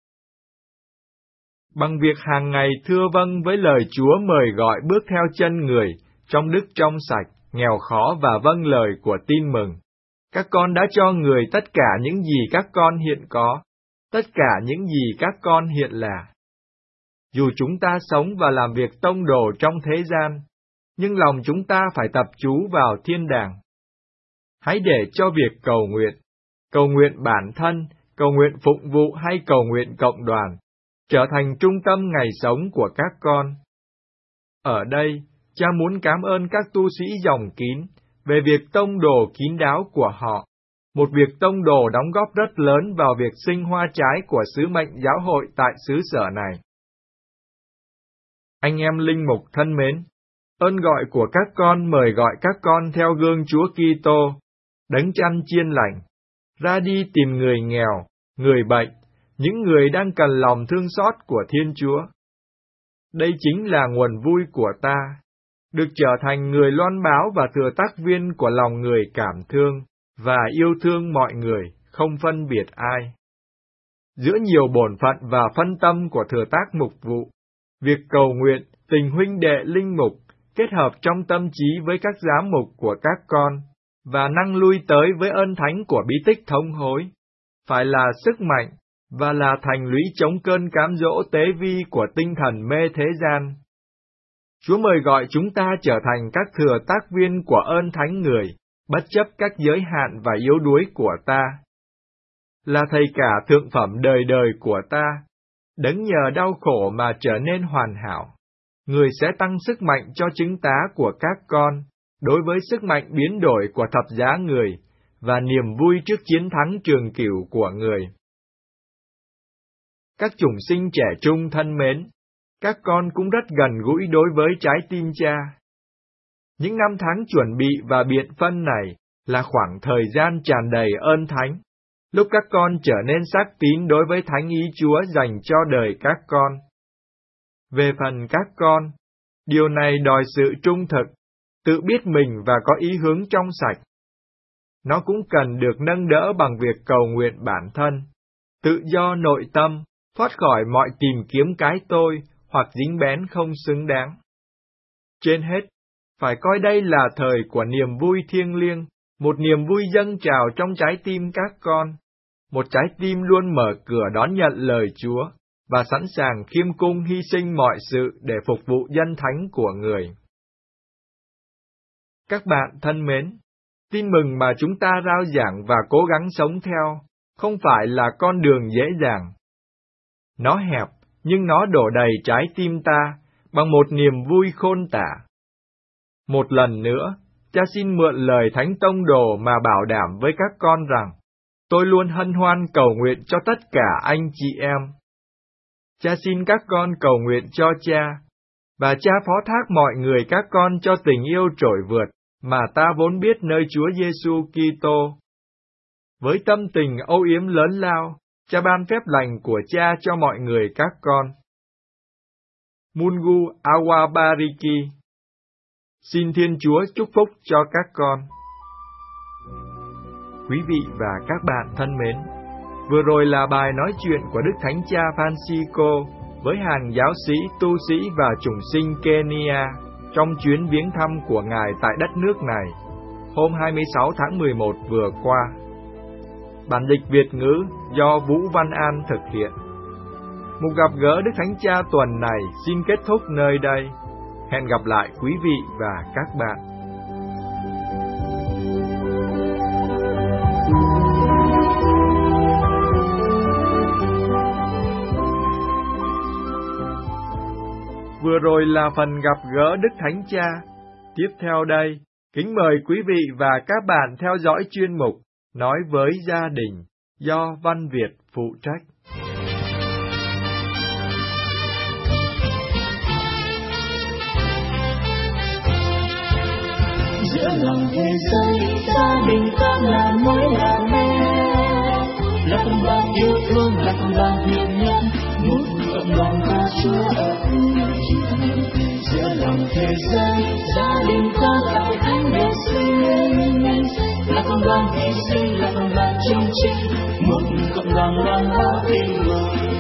Bằng việc hàng ngày thưa vâng với lời Chúa mời gọi bước theo chân người, trong đức trong sạch, nghèo khó và vâng lời của tin mừng, các con đã cho người tất cả những gì các con hiện có, tất cả những gì các con hiện là. Dù chúng ta sống và làm việc tông đồ trong thế gian, nhưng lòng chúng ta phải tập trú vào thiên đàng. Hãy để cho việc cầu nguyện, cầu nguyện bản thân, cầu nguyện phụng vụ hay cầu nguyện cộng đoàn, trở thành trung tâm ngày sống của các con. Ở đây, Cha muốn cảm ơn các tu sĩ dòng kín về việc tông đồ kín đáo của họ, một việc tông đồ đóng góp rất lớn vào việc sinh hoa trái của sứ mệnh giáo hội tại xứ sở này. Anh em linh mục thân mến, ơn gọi của các con mời gọi các con theo gương Chúa Kitô, Đấng chăn chiên lành, ra đi tìm người nghèo, người bệnh, những người đang cần lòng thương xót của Thiên Chúa. Đây chính là nguồn vui của ta, được trở thành người loan báo và thừa tác viên của lòng người cảm thương và yêu thương mọi người, không phân biệt ai. Giữa nhiều bổn phận và phân tâm của thừa tác mục vụ, việc cầu nguyện, tình huynh đệ linh mục kết hợp trong tâm trí với các giám mục của các con và năng lui tới với ơn thánh của bí tích thống hối, phải là sức mạnh và là thành lũy chống cơn cám dỗ tế vi của tinh thần mê thế gian. Chúa mời gọi chúng ta trở thành các thừa tác viên của ơn thánh người, bất chấp các giới hạn và yếu đuối của ta. Là thầy cả thượng phẩm đời đời của ta, Đấng nhờ đau khổ mà trở nên hoàn hảo, người sẽ tăng sức mạnh cho chứng tá của các con, đối với sức mạnh biến đổi của thập giá người, và niềm vui trước chiến thắng trường cửu của người. Các chủng sinh trẻ trung thân mến, các con cũng rất gần gũi đối với trái tim Cha. Những năm tháng chuẩn bị và biện phân này là khoảng thời gian tràn đầy ơn thánh, lúc các con trở nên xác tín đối với thánh ý Chúa dành cho đời các con. Về phần các con, điều này đòi sự trung thực, tự biết mình và có ý hướng trong sạch. Nó cũng cần được nâng đỡ bằng việc cầu nguyện bản thân, tự do nội tâm, thoát khỏi mọi tìm kiếm cái tôi hoặc dính bén không xứng đáng. Trên hết, phải coi đây là thời của niềm vui thiêng liêng, một niềm vui dâng trào trong trái tim các con, một trái tim luôn mở cửa đón nhận lời Chúa, và sẵn sàng khiêm cung hy sinh mọi sự để phục vụ dân thánh của Người. Các bạn thân mến, tin mừng mà chúng ta rao giảng và cố gắng sống theo, không phải là con đường dễ dàng. Nó hẹp, nhưng nó đổ đầy trái tim ta, bằng một niềm vui khôn tả. Một lần nữa, cha xin mượn lời Thánh Tông Đồ mà bảo đảm với các con rằng, tôi luôn hân hoan cầu nguyện cho tất cả anh chị em. Cha xin các con cầu nguyện cho cha, và cha phó thác mọi người các con cho tình yêu trỗi vượt mà ta vốn biết nơi Chúa Giêsu Kitô. Với tâm tình âu yếm lớn lao, cha ban phép lành của cha cho mọi người các con. Mungu Awabariki. Xin Thiên Chúa chúc phúc cho các con. Quý vị và các bạn thân mến, vừa rồi là bài nói chuyện của Đức Thánh Cha Francisco với hàng giáo sĩ, tu sĩ và chủng sinh Kenya trong chuyến viếng thăm của Ngài tại đất nước này, hôm hai mươi sáu tháng mười một vừa qua. Bản dịch Việt ngữ do Vũ Văn An thực hiện. Một gặp gỡ Đức Thánh Cha tuần này xin kết thúc nơi đây. Hẹn gặp lại quý vị và các bạn. Vừa rồi là phần gặp gỡ Đức Thánh Cha. Tiếp theo đây, kính mời quý vị và các bạn theo dõi chuyên mục Nói với gia đình do Văn Việt phụ trách. Giữa lòng thế giới, gia đình con là mối là mẹ, là con bao yêu thương, là con bao hiền nhân, một cộng đồng ca Chúa ở giữa lòng thế giới, gia đình con là Thánh Đệ sinh, là con đoàn hy sinh, là con đoàn chung trí, một cộng đồng đoàn bao tình người.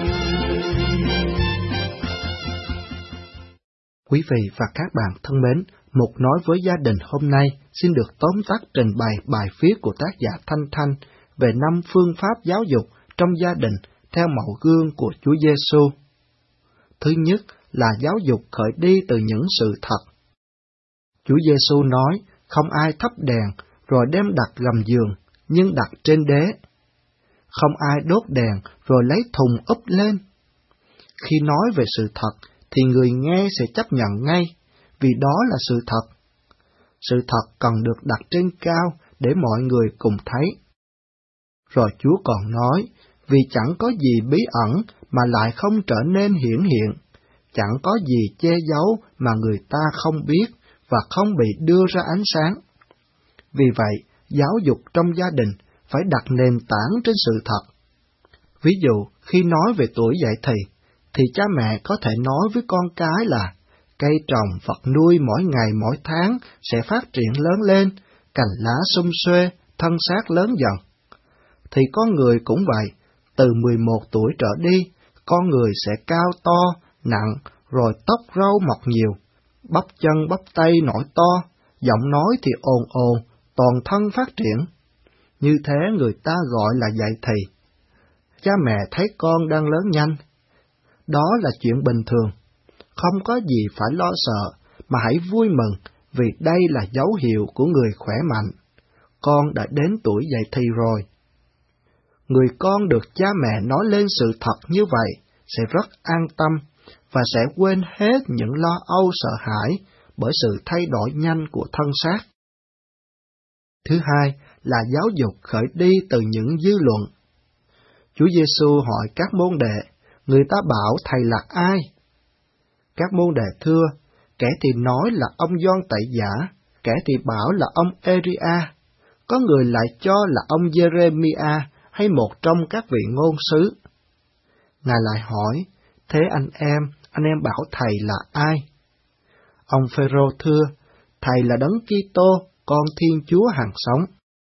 Quý vị và các bạn thân mến, Mục Nói với Gia đình hôm nay xin được tóm tắt trình bày bài viết của tác giả Thanh Thanh về năm phương pháp giáo dục trong gia đình theo mẫu gương của Chúa Giêsu. Thứ nhất là giáo dục khởi đi từ những sự thật. Chúa Giêsu nói, không ai thắp đèn rồi đem đặt gầm giường, nhưng đặt trên đế. Không ai đốt đèn rồi lấy thùng úp lên. Khi nói về sự thật, thì người nghe sẽ chấp nhận ngay, vì đó là sự thật. Sự thật cần được đặt trên cao để mọi người cùng thấy. Rồi Chúa còn nói, vì chẳng có gì bí ẩn mà lại không trở nên hiển hiện, chẳng có gì che giấu mà người ta không biết và không bị đưa ra ánh sáng. Vì vậy, giáo dục trong gia đình phải đặt nền tảng trên sự thật. Ví dụ, khi nói về tuổi dậy thì, thì cha mẹ có thể nói với con cái là cây trồng vật nuôi mỗi ngày mỗi tháng sẽ phát triển lớn lên, cành lá sum xuê, thân xác lớn dần. Thì con người cũng vậy, từ mười một tuổi trở đi, con người sẽ cao to, nặng, rồi tóc râu mọc nhiều, bắp chân bắp tay nổi to, giọng nói thì ồn ồn, toàn thân phát triển. Như thế người ta gọi là dậy thì. Cha mẹ thấy con đang lớn nhanh. Đó là chuyện bình thường. Không có gì phải lo sợ, mà hãy vui mừng, vì đây là dấu hiệu của người khỏe mạnh. Con đã đến tuổi dậy thì rồi. Người con được cha mẹ nói lên sự thật như vậy sẽ rất an tâm và sẽ quên hết những lo âu sợ hãi bởi sự thay đổi nhanh của thân xác. Thứ hai là giáo dục khởi đi từ những dư luận. Chúa Giêsu hỏi các môn đệ, người ta bảo thầy là ai? Các môn đệ thưa, kẻ thì nói là ông Gioan Tẩy Giả, kẻ thì bảo là ông Elia, có người lại cho là ông Jeremia hay một trong các vị ngôn sứ. Ngài lại hỏi, thế anh em, anh em bảo thầy là ai? Ông Phêrô thưa, thầy là Đấng Kitô, con Thiên Chúa hằng sống.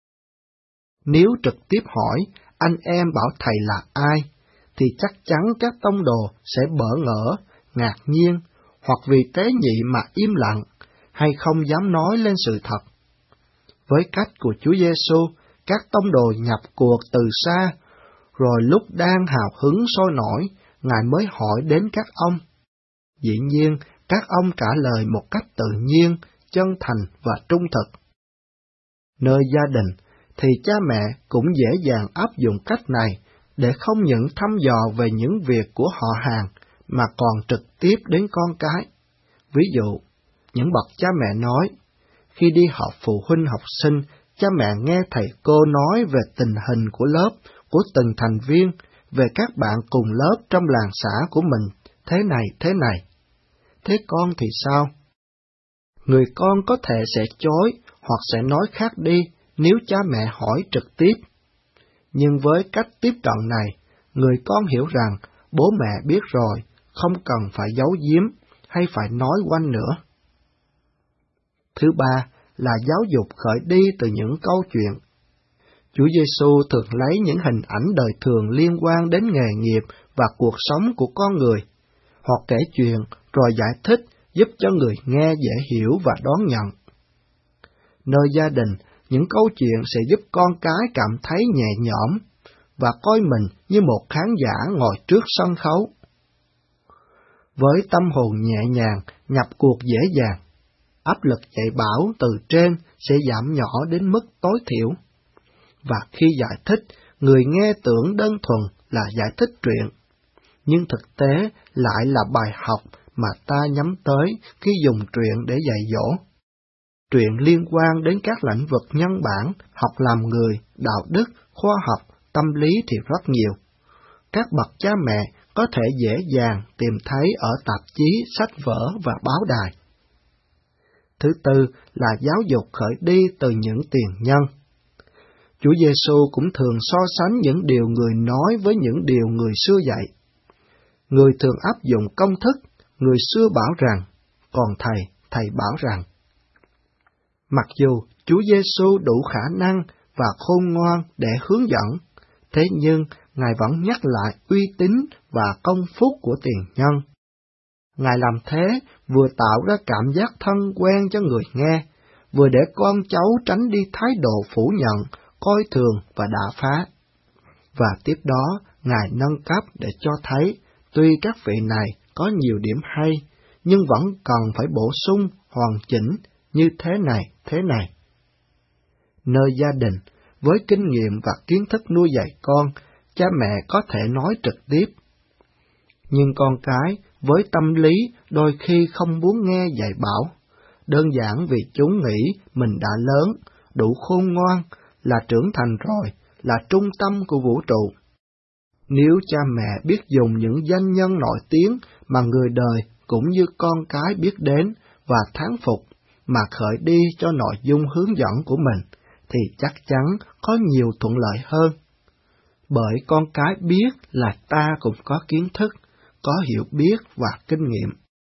Nếu trực tiếp hỏi, anh em bảo thầy là ai, thì chắc chắn các tông đồ sẽ bỡ ngỡ, ngạc nhiên, hoặc vì tế nhị mà im lặng, hay không dám nói lên sự thật. Với cách của Chúa Giêsu, các tông đồ nhập cuộc từ xa, rồi lúc đang hào hứng sôi nổi, Ngài mới hỏi đến các ông. Dĩ nhiên, các ông trả lời một cách tự nhiên, chân thành và trung thực. Nơi gia đình, thì cha mẹ cũng dễ dàng áp dụng cách này để không những thăm dò về những việc của họ hàng, mà còn trực tiếp đến con cái. Ví dụ, những bậc cha mẹ nói, khi đi họp phụ huynh học sinh, cha mẹ nghe thầy cô nói về tình hình của lớp, của từng thành viên, về các bạn cùng lớp trong làng xã của mình, thế này thế này. Thế con thì sao? Người con có thể sẽ chối hoặc sẽ nói khác đi nếu cha mẹ hỏi trực tiếp. Nhưng với cách tiếp cận này, người con hiểu rằng bố mẹ biết rồi, không cần phải giấu giếm hay phải nói quanh nữa. Thứ ba là giáo dục khởi đi từ những câu chuyện. Chúa Giêsu thường lấy những hình ảnh đời thường liên quan đến nghề nghiệp và cuộc sống của con người, hoặc kể chuyện rồi giải thích giúp cho người nghe dễ hiểu và đón nhận. Nơi gia đình, những câu chuyện sẽ giúp con cái cảm thấy nhẹ nhõm và coi mình như một khán giả ngồi trước sân khấu. Với tâm hồn nhẹ nhàng, nhập cuộc dễ dàng, áp lực dạy bảo từ trên sẽ giảm nhỏ đến mức tối thiểu. Và khi giải thích, người nghe tưởng đơn thuần là giải thích truyện, nhưng thực tế lại là bài học mà ta nhắm tới khi dùng truyện để dạy dỗ. Truyện liên quan đến các lĩnh vực nhân bản, học làm người, đạo đức, khoa học, tâm lý thì rất nhiều. Các bậc cha mẹ có thể dễ dàng tìm thấy ở tạp chí, sách vở và báo đài. Thứ tư là giáo dục khởi đi từ những tiền nhân. Chúa Giêsu cũng thường so sánh những điều người nói với những điều người xưa dạy. Người thường áp dụng công thức, người xưa bảo rằng, còn thầy, thầy bảo rằng. Mặc dù Chúa Giêsu đủ khả năng và khôn ngoan để hướng dẫn, thế nhưng Ngài vẫn nhắc lại uy tín và công phúc của tiền nhân. Ngài làm thế vừa tạo ra cảm giác thân quen cho người nghe, vừa để con cháu tránh đi thái độ phủ nhận, coi thường và đả phá. Và tiếp đó, Ngài nâng cấp để cho thấy, tuy các vị này có nhiều điểm hay, nhưng vẫn cần phải bổ sung, hoàn chỉnh như thế này, thế này. Nơi gia đình, với kinh nghiệm và kiến thức nuôi dạy con, cha mẹ có thể nói trực tiếp. Nhưng con cái, với tâm lý, đôi khi không muốn nghe dạy bảo, đơn giản vì chúng nghĩ mình đã lớn, đủ khôn ngoan, là trưởng thành rồi, là trung tâm của vũ trụ. Nếu cha mẹ biết dùng những danh nhân nổi tiếng mà người đời cũng như con cái biết đến và thán phục, mà khởi đi cho nội dung hướng dẫn của mình, thì chắc chắn có nhiều thuận lợi hơn. Bởi con cái biết là ta cũng có kiến thức, có hiểu biết và kinh nghiệm.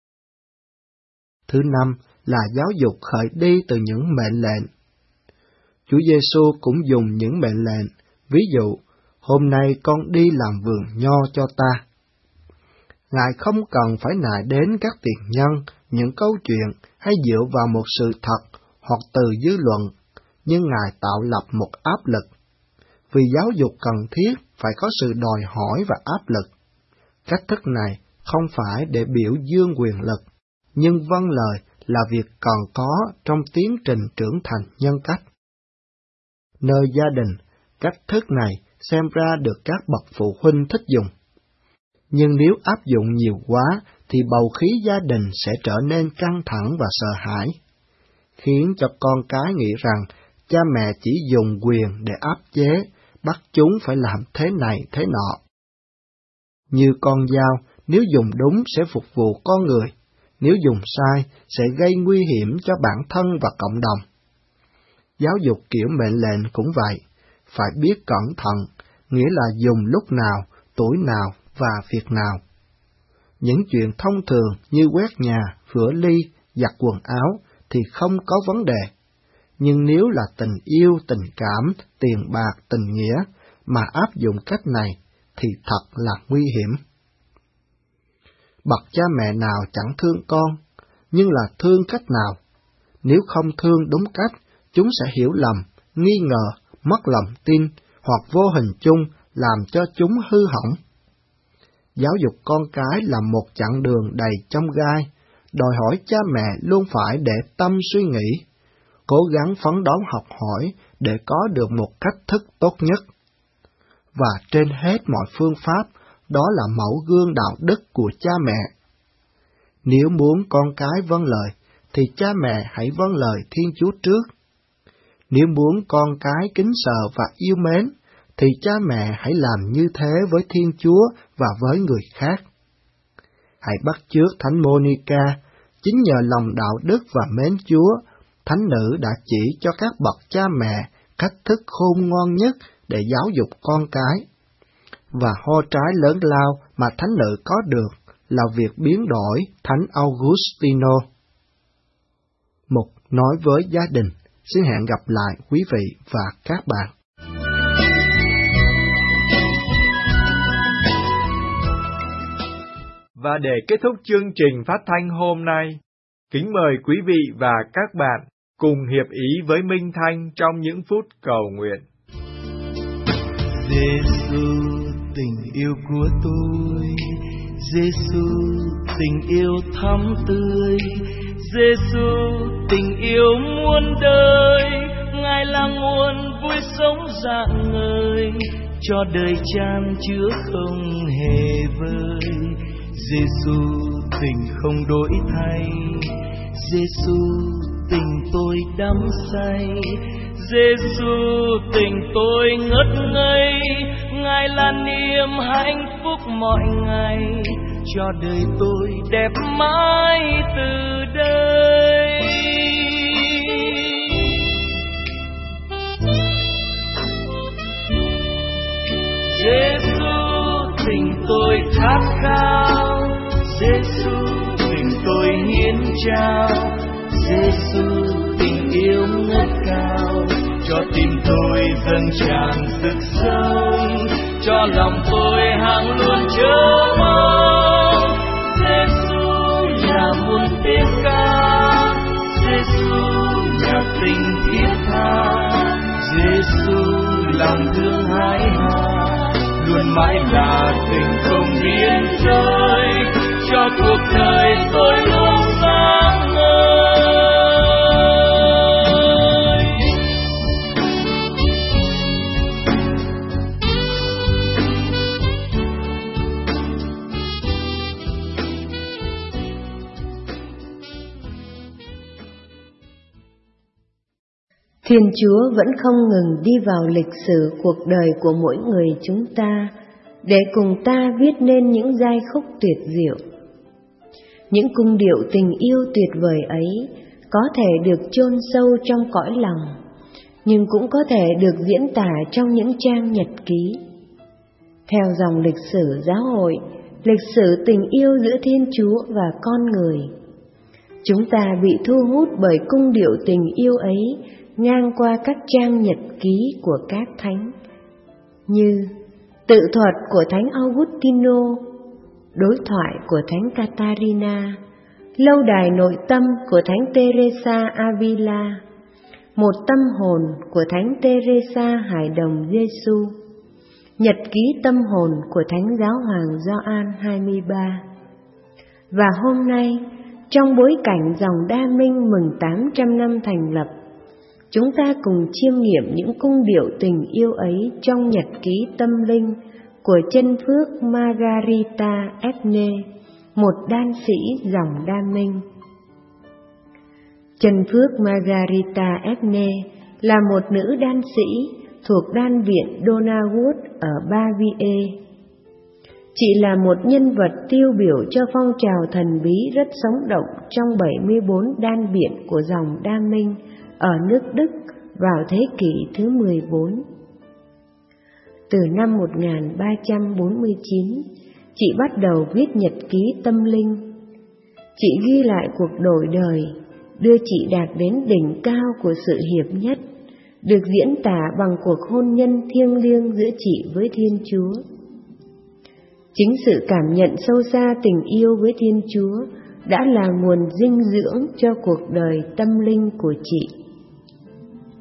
Thứ năm là giáo dục khởi đi từ những mệnh lệnh. Chúa Giêsu cũng dùng những mệnh lệnh, ví dụ, hôm nay con đi làm vườn nho cho ta. Ngài không cần phải nài đến các tiền nhân, những câu chuyện hay dựa vào một sự thật hoặc từ dư luận, nhưng Ngài tạo lập một áp lực. Vì giáo dục cần thiết phải có sự đòi hỏi và áp lực. Cách thức này không phải để biểu dương quyền lực, nhưng vâng lời là việc cần có trong tiến trình trưởng thành nhân cách. Nơi gia đình, cách thức này xem ra được các bậc phụ huynh thích dùng. Nhưng nếu áp dụng nhiều quá, thì bầu khí gia đình sẽ trở nên căng thẳng và sợ hãi, khiến cho con cái nghĩ rằng cha mẹ chỉ dùng quyền để áp chế, bắt chúng phải làm thế này thế nọ. Như con dao, nếu dùng đúng sẽ phục vụ con người, nếu dùng sai sẽ gây nguy hiểm cho bản thân và cộng đồng. Giáo dục kiểu mệnh lệnh cũng vậy, phải biết cẩn thận, nghĩa là dùng lúc nào, tuổi nào và việc nào. Những chuyện thông thường như quét nhà, rửa ly, giặt quần áo thì không có vấn đề. Nhưng nếu là tình yêu, tình cảm, tiền bạc, tình nghĩa mà áp dụng cách này thì thật là nguy hiểm. Bậc cha mẹ nào chẳng thương con, nhưng là thương cách nào? Nếu không thương đúng cách, chúng sẽ hiểu lầm, nghi ngờ, mất lòng tin, hoặc vô hình chung làm cho chúng hư hỏng. Giáo dục con cái là một chặng đường đầy chông gai, đòi hỏi cha mẹ luôn phải để tâm suy nghĩ, cố gắng phấn đấu học hỏi để có được một cách thức tốt nhất. Và trên hết mọi phương pháp, đó là mẫu gương đạo đức của cha mẹ. Nếu muốn con cái vâng lời, thì cha mẹ hãy vâng lời Thiên Chúa trước. Nếu muốn con cái kính sợ và yêu mến, thì cha mẹ hãy làm như thế với Thiên Chúa và với người khác. Hãy bắt chước Thánh Monica, chính nhờ lòng đạo đức và mến Chúa, thánh nữ đã chỉ cho các bậc cha mẹ cách thức khôn ngoan nhất để giáo dục con cái. Và ho trái lớn lao mà thánh nữ có được là việc biến đổi Thánh Augustino. Mục nói với gia đình. Xin hẹn gặp lại quý vị và các bạn. Và để kết thúc chương trình phát thanh hôm nay, kính mời quý vị và các bạn cùng hiệp ý với Minh Thanh trong những phút cầu nguyện. Giêsu tình yêu của tôi, Giêsu tình yêu thắm tươi, Giêsu tình yêu muôn đời, Ngài là nguồn vui sống rạng ngời, cho đời chan chứa không hề vơi. Giêsu tình không đổi thay, Giêsu tình tôi đắm say, Giêsu tình tôi ngất ngây, Ngài là niềm hạnh phúc mọi ngày, cho đời tôi đẹp mãi từ đây. Giêsu tình tôi khát khao, Giêsu tình tôi hiến trao, Giêsu tình yêu ngất cao, cho tim tôi dâng tràn sức sống, cho lòng tôi hằng luôn chờ mong. Giêsu là muôn tiếng ca, Giêsu nhạc tình thiết tha, Giêsu lòng thương hãi hà, luôn mãi là tình không biên giới, cho cuộc đời tôi luôn sáng ngời. Thiên Chúa vẫn không ngừng đi vào lịch sử cuộc đời của mỗi người chúng ta, để cùng ta viết nên những giai khúc tuyệt diệu. Những cung điệu tình yêu tuyệt vời ấy có thể được chôn sâu trong cõi lòng, nhưng cũng có thể được diễn tả trong những trang nhật ký. Theo dòng lịch sử giáo hội, lịch sử tình yêu giữa Thiên Chúa và con người, chúng ta bị thu hút bởi cung điệu tình yêu ấy ngang qua các trang nhật ký của các thánh, như tự thuật của Thánh Augustino, đối thoại của Thánh Catarina, lâu đài nội tâm của Thánh Teresa Avila, một tâm hồn của Thánh Teresa Hải Đồng Giêsu, nhật ký tâm hồn của Thánh Giáo hoàng Gioan hai mươi ba. Và hôm nay, trong bối cảnh dòng Đa Minh mừng tám trăm năm thành lập, chúng ta cùng chiêm nghiệm những cung điệu tình yêu ấy trong nhật ký tâm linh của chân phước Margarita Ethne, một đan sĩ dòng Đa Minh. Chân phước Margarita Ethne là một nữ đan sĩ thuộc đan viện Donauwood ở Baviera. Chị là một nhân vật tiêu biểu cho phong trào thần bí rất sống động trong bảy mươi bốn đan viện của dòng Đa Minh ở nước Đức vào thế kỷ thứ mười bốn. Từ năm một nghìn ba trăm bốn mươi chín, chị bắt đầu viết nhật ký tâm linh. Chị ghi lại cuộc đổi đời, đưa chị đạt đến đỉnh cao của sự hiệp nhất, được diễn tả bằng cuộc hôn nhân thiêng liêng giữa chị với Thiên Chúa. Chính sự cảm nhận sâu xa tình yêu với Thiên Chúa đã là nguồn dinh dưỡng cho cuộc đời tâm linh của chị.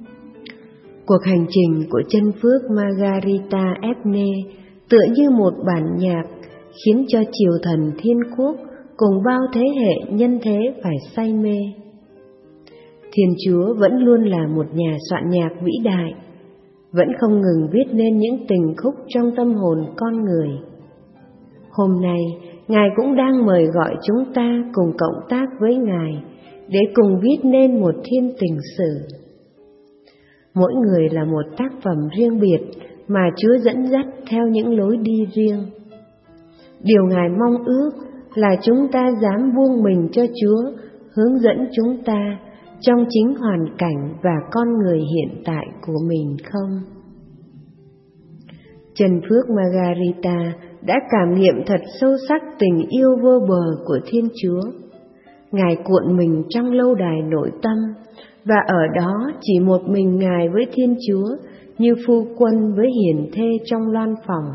Cuộc hành trình của chân phước Margarita Epne tựa như một bản nhạc khiến cho triều thần thiên quốc cùng bao thế hệ nhân thế phải say mê. Thiên Chúa vẫn luôn là một nhà soạn nhạc vĩ đại, vẫn không ngừng viết nên những tình khúc trong tâm hồn con người. Hôm nay, Ngài cũng đang mời gọi chúng ta cùng cộng tác với Ngài để cùng viết nên một thiên tình sử. Mỗi người là một tác phẩm riêng biệt mà Chúa dẫn dắt theo những lối đi riêng. Điều Ngài mong ước là chúng ta dám buông mình cho Chúa, hướng dẫn chúng ta trong chính hoàn cảnh và con người hiện tại của mình không? Chân phước Margarita đã cảm nghiệm thật sâu sắc tình yêu vô bờ của Thiên Chúa. Ngài cuộn mình trong lâu đài nội tâm, và ở đó chỉ một mình Ngài với Thiên Chúa, như phu quân với hiền thê trong loan phòng.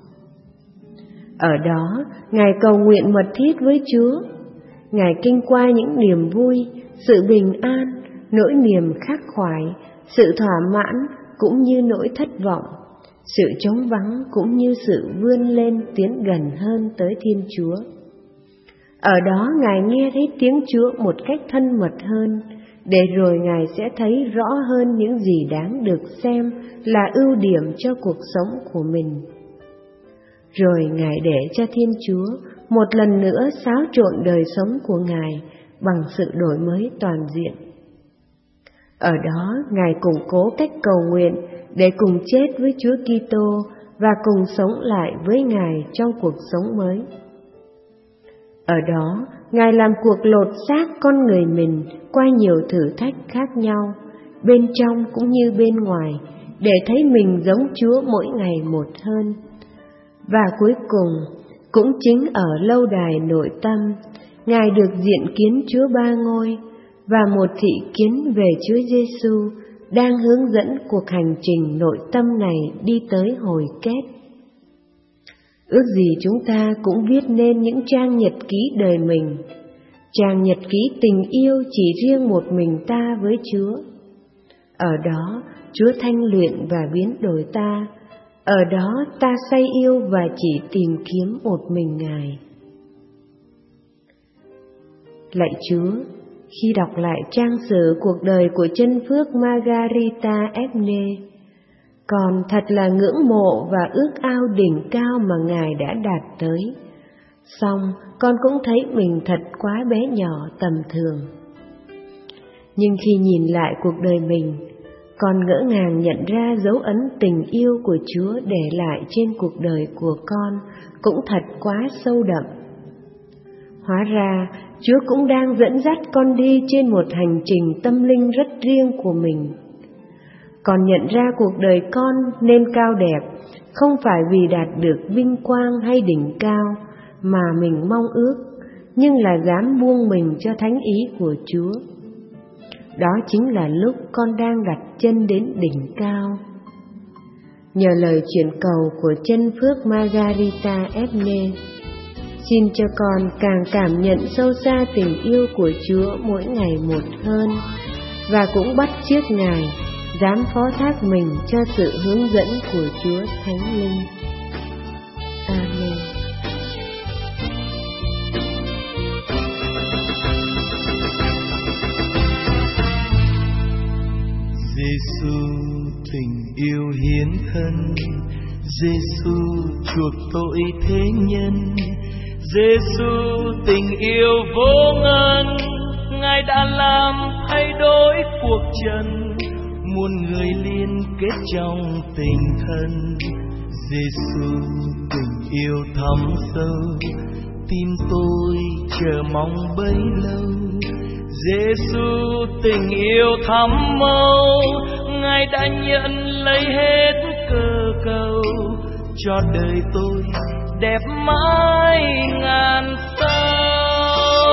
Ở đó, Ngài cầu nguyện mật thiết với Chúa. Ngài kinh qua những niềm vui, sự bình an, nỗi niềm khắc khoải, sự thỏa mãn cũng như nỗi thất vọng, sự trống vắng cũng như sự vươn lên tiến gần hơn tới Thiên Chúa. Ở đó Ngài nghe thấy tiếng Chúa một cách thân mật hơn, để rồi Ngài sẽ thấy rõ hơn những gì đáng được xem là ưu điểm cho cuộc sống của mình. Rồi Ngài để cho Thiên Chúa một lần nữa xáo trộn đời sống của Ngài bằng sự đổi mới toàn diện. Ở đó Ngài củng cố cách cầu nguyện để cùng chết với Chúa Kitô và cùng sống lại với Ngài trong cuộc sống mới. Ở đó Ngài làm cuộc lột xác con người mình qua nhiều thử thách khác nhau, bên trong cũng như bên ngoài, để thấy mình giống Chúa mỗi ngày một hơn. Và cuối cùng, cũng chính ở lâu đài nội tâm, Ngài được diện kiến Chúa Ba Ngôi và một thị kiến về Chúa Giêsu đang hướng dẫn cuộc hành trình nội tâm này đi tới hồi kết. Ước gì chúng ta cũng viết nên những trang nhật ký đời mình, trang nhật ký tình yêu chỉ riêng một mình ta với Chúa. Ở đó, Chúa thanh luyện và biến đổi ta. Ở đó ta say yêu và chỉ tìm kiếm một mình Ngài. Lạy Chúa, khi đọc lại trang sử cuộc đời của chân phước Margarita Epne, con thật là ngưỡng mộ và ước ao đỉnh cao mà Ngài đã đạt tới. Song con cũng thấy mình thật quá bé nhỏ tầm thường. Nhưng khi nhìn lại cuộc đời mình, con ngỡ ngàng nhận ra dấu ấn tình yêu của Chúa để lại trên cuộc đời của con cũng thật quá sâu đậm. Hóa ra, Chúa cũng đang dẫn dắt con đi trên một hành trình tâm linh rất riêng của mình. Con nhận ra cuộc đời con nên cao đẹp, không phải vì đạt được vinh quang hay đỉnh cao mà mình mong ước, nhưng là dám buông mình cho thánh ý của Chúa. Đó chính là lúc con đang đặt chân đến đỉnh cao. Nhờ lời chuyển cầu của chân phước Margarita Epne, xin cho con càng cảm nhận sâu xa tình yêu của Chúa mỗi ngày một hơn, và cũng bắt chước Ngài, dám phó thác mình cho sự hướng dẫn của Chúa Thánh Linh. Amen. Giêsu tình yêu hiến thân, Giêsu chuộc tội thế nhân, Giêsu tình yêu vô ngần, Ngài đã làm thay đổi cuộc trần, muôn người liên kết trong tình thân. Giêsu tình yêu thắm sâu, tim tôi chờ mong bấy lâu. Giêsu tình yêu thắm màu, Ngài đã nhận lấy hết cơ cầu, cho đời tôi đẹp mãi ngàn sao.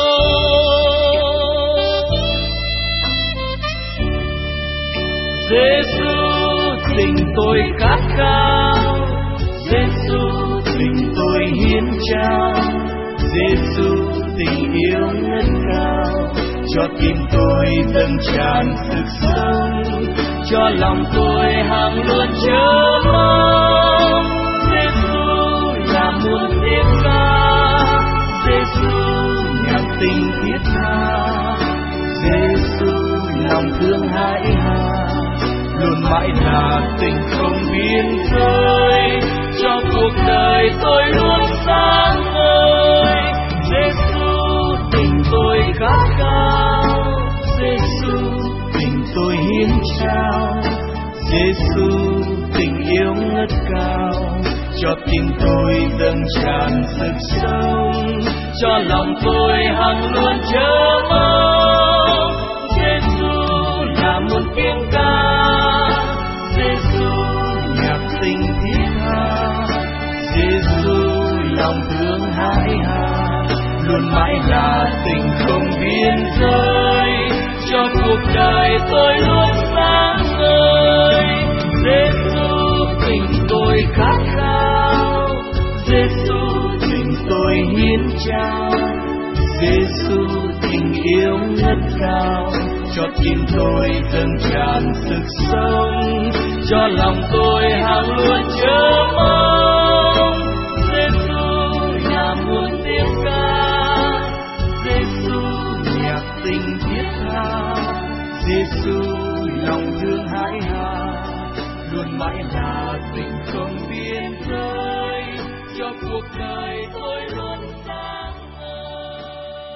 Giêsu tình tôi khát khao, Giêsu tình tôi hiến trao, Giêsu tình yêu ngất cao, cho tim tôi dâng tràn sức sống, cho lòng tôi hằng luôn chờ mong. Giê-xu là muôn tiếng ca, Giê-xu nhạc tình thiết tha, Giê-xu lòng thương hãi hà, luôn mãi là tình không biên giới, cho cuộc đời tôi luôn sáng ngời. Giê-xu tình tôi khát khao, Giê-xu tình tôi hiến trao, Giê-xu tình yêu ngất cao, cho tim tôi dâng tràn sức sống, cho lòng tôi hằng luôn chờ mong. Giê-xu là một tiếng ca, Giê-xu nhạc tình thiết tha, Giê-xu lòng thương hãi hà, luôn mãi là tình không biên giới, cho cuộc đời tôi luôn sáng ngời. Giê-xu tình tôi khát khao, Giê-xu tình tôi hiến trao, Giê-xu tình yêu ngất cao, cho tim tôi dâng tràn sức sống, cho lòng tôi hằng luôn chờ mong. Giê-xu là muôn tiếng ca, Giê-xu nhạc tình thiết tha, Giê-xu lòng thương hãi hà, luôn mãi là tình không biên giới, cho cuộc đời tôi luôn sáng ngời.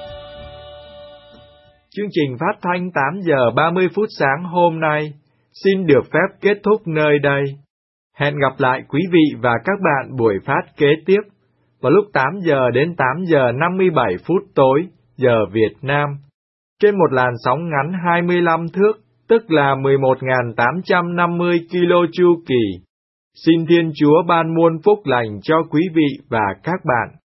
Chương trình phát thanh tám giờ ba mươi phút sáng hôm nay xin được phép kết thúc nơi đây. Hẹn gặp lại quý vị và các bạn buổi phát kế tiếp vào lúc tám giờ đến tám giờ năm mươi bảy phút tối giờ Việt Nam trên một làn sóng ngắn hai mươi lăm thước, tức là mười một nghìn tám trăm năm mươi ki lô chu kỳ. Xin Thiên Chúa ban muôn phúc lành cho quý vị và các bạn.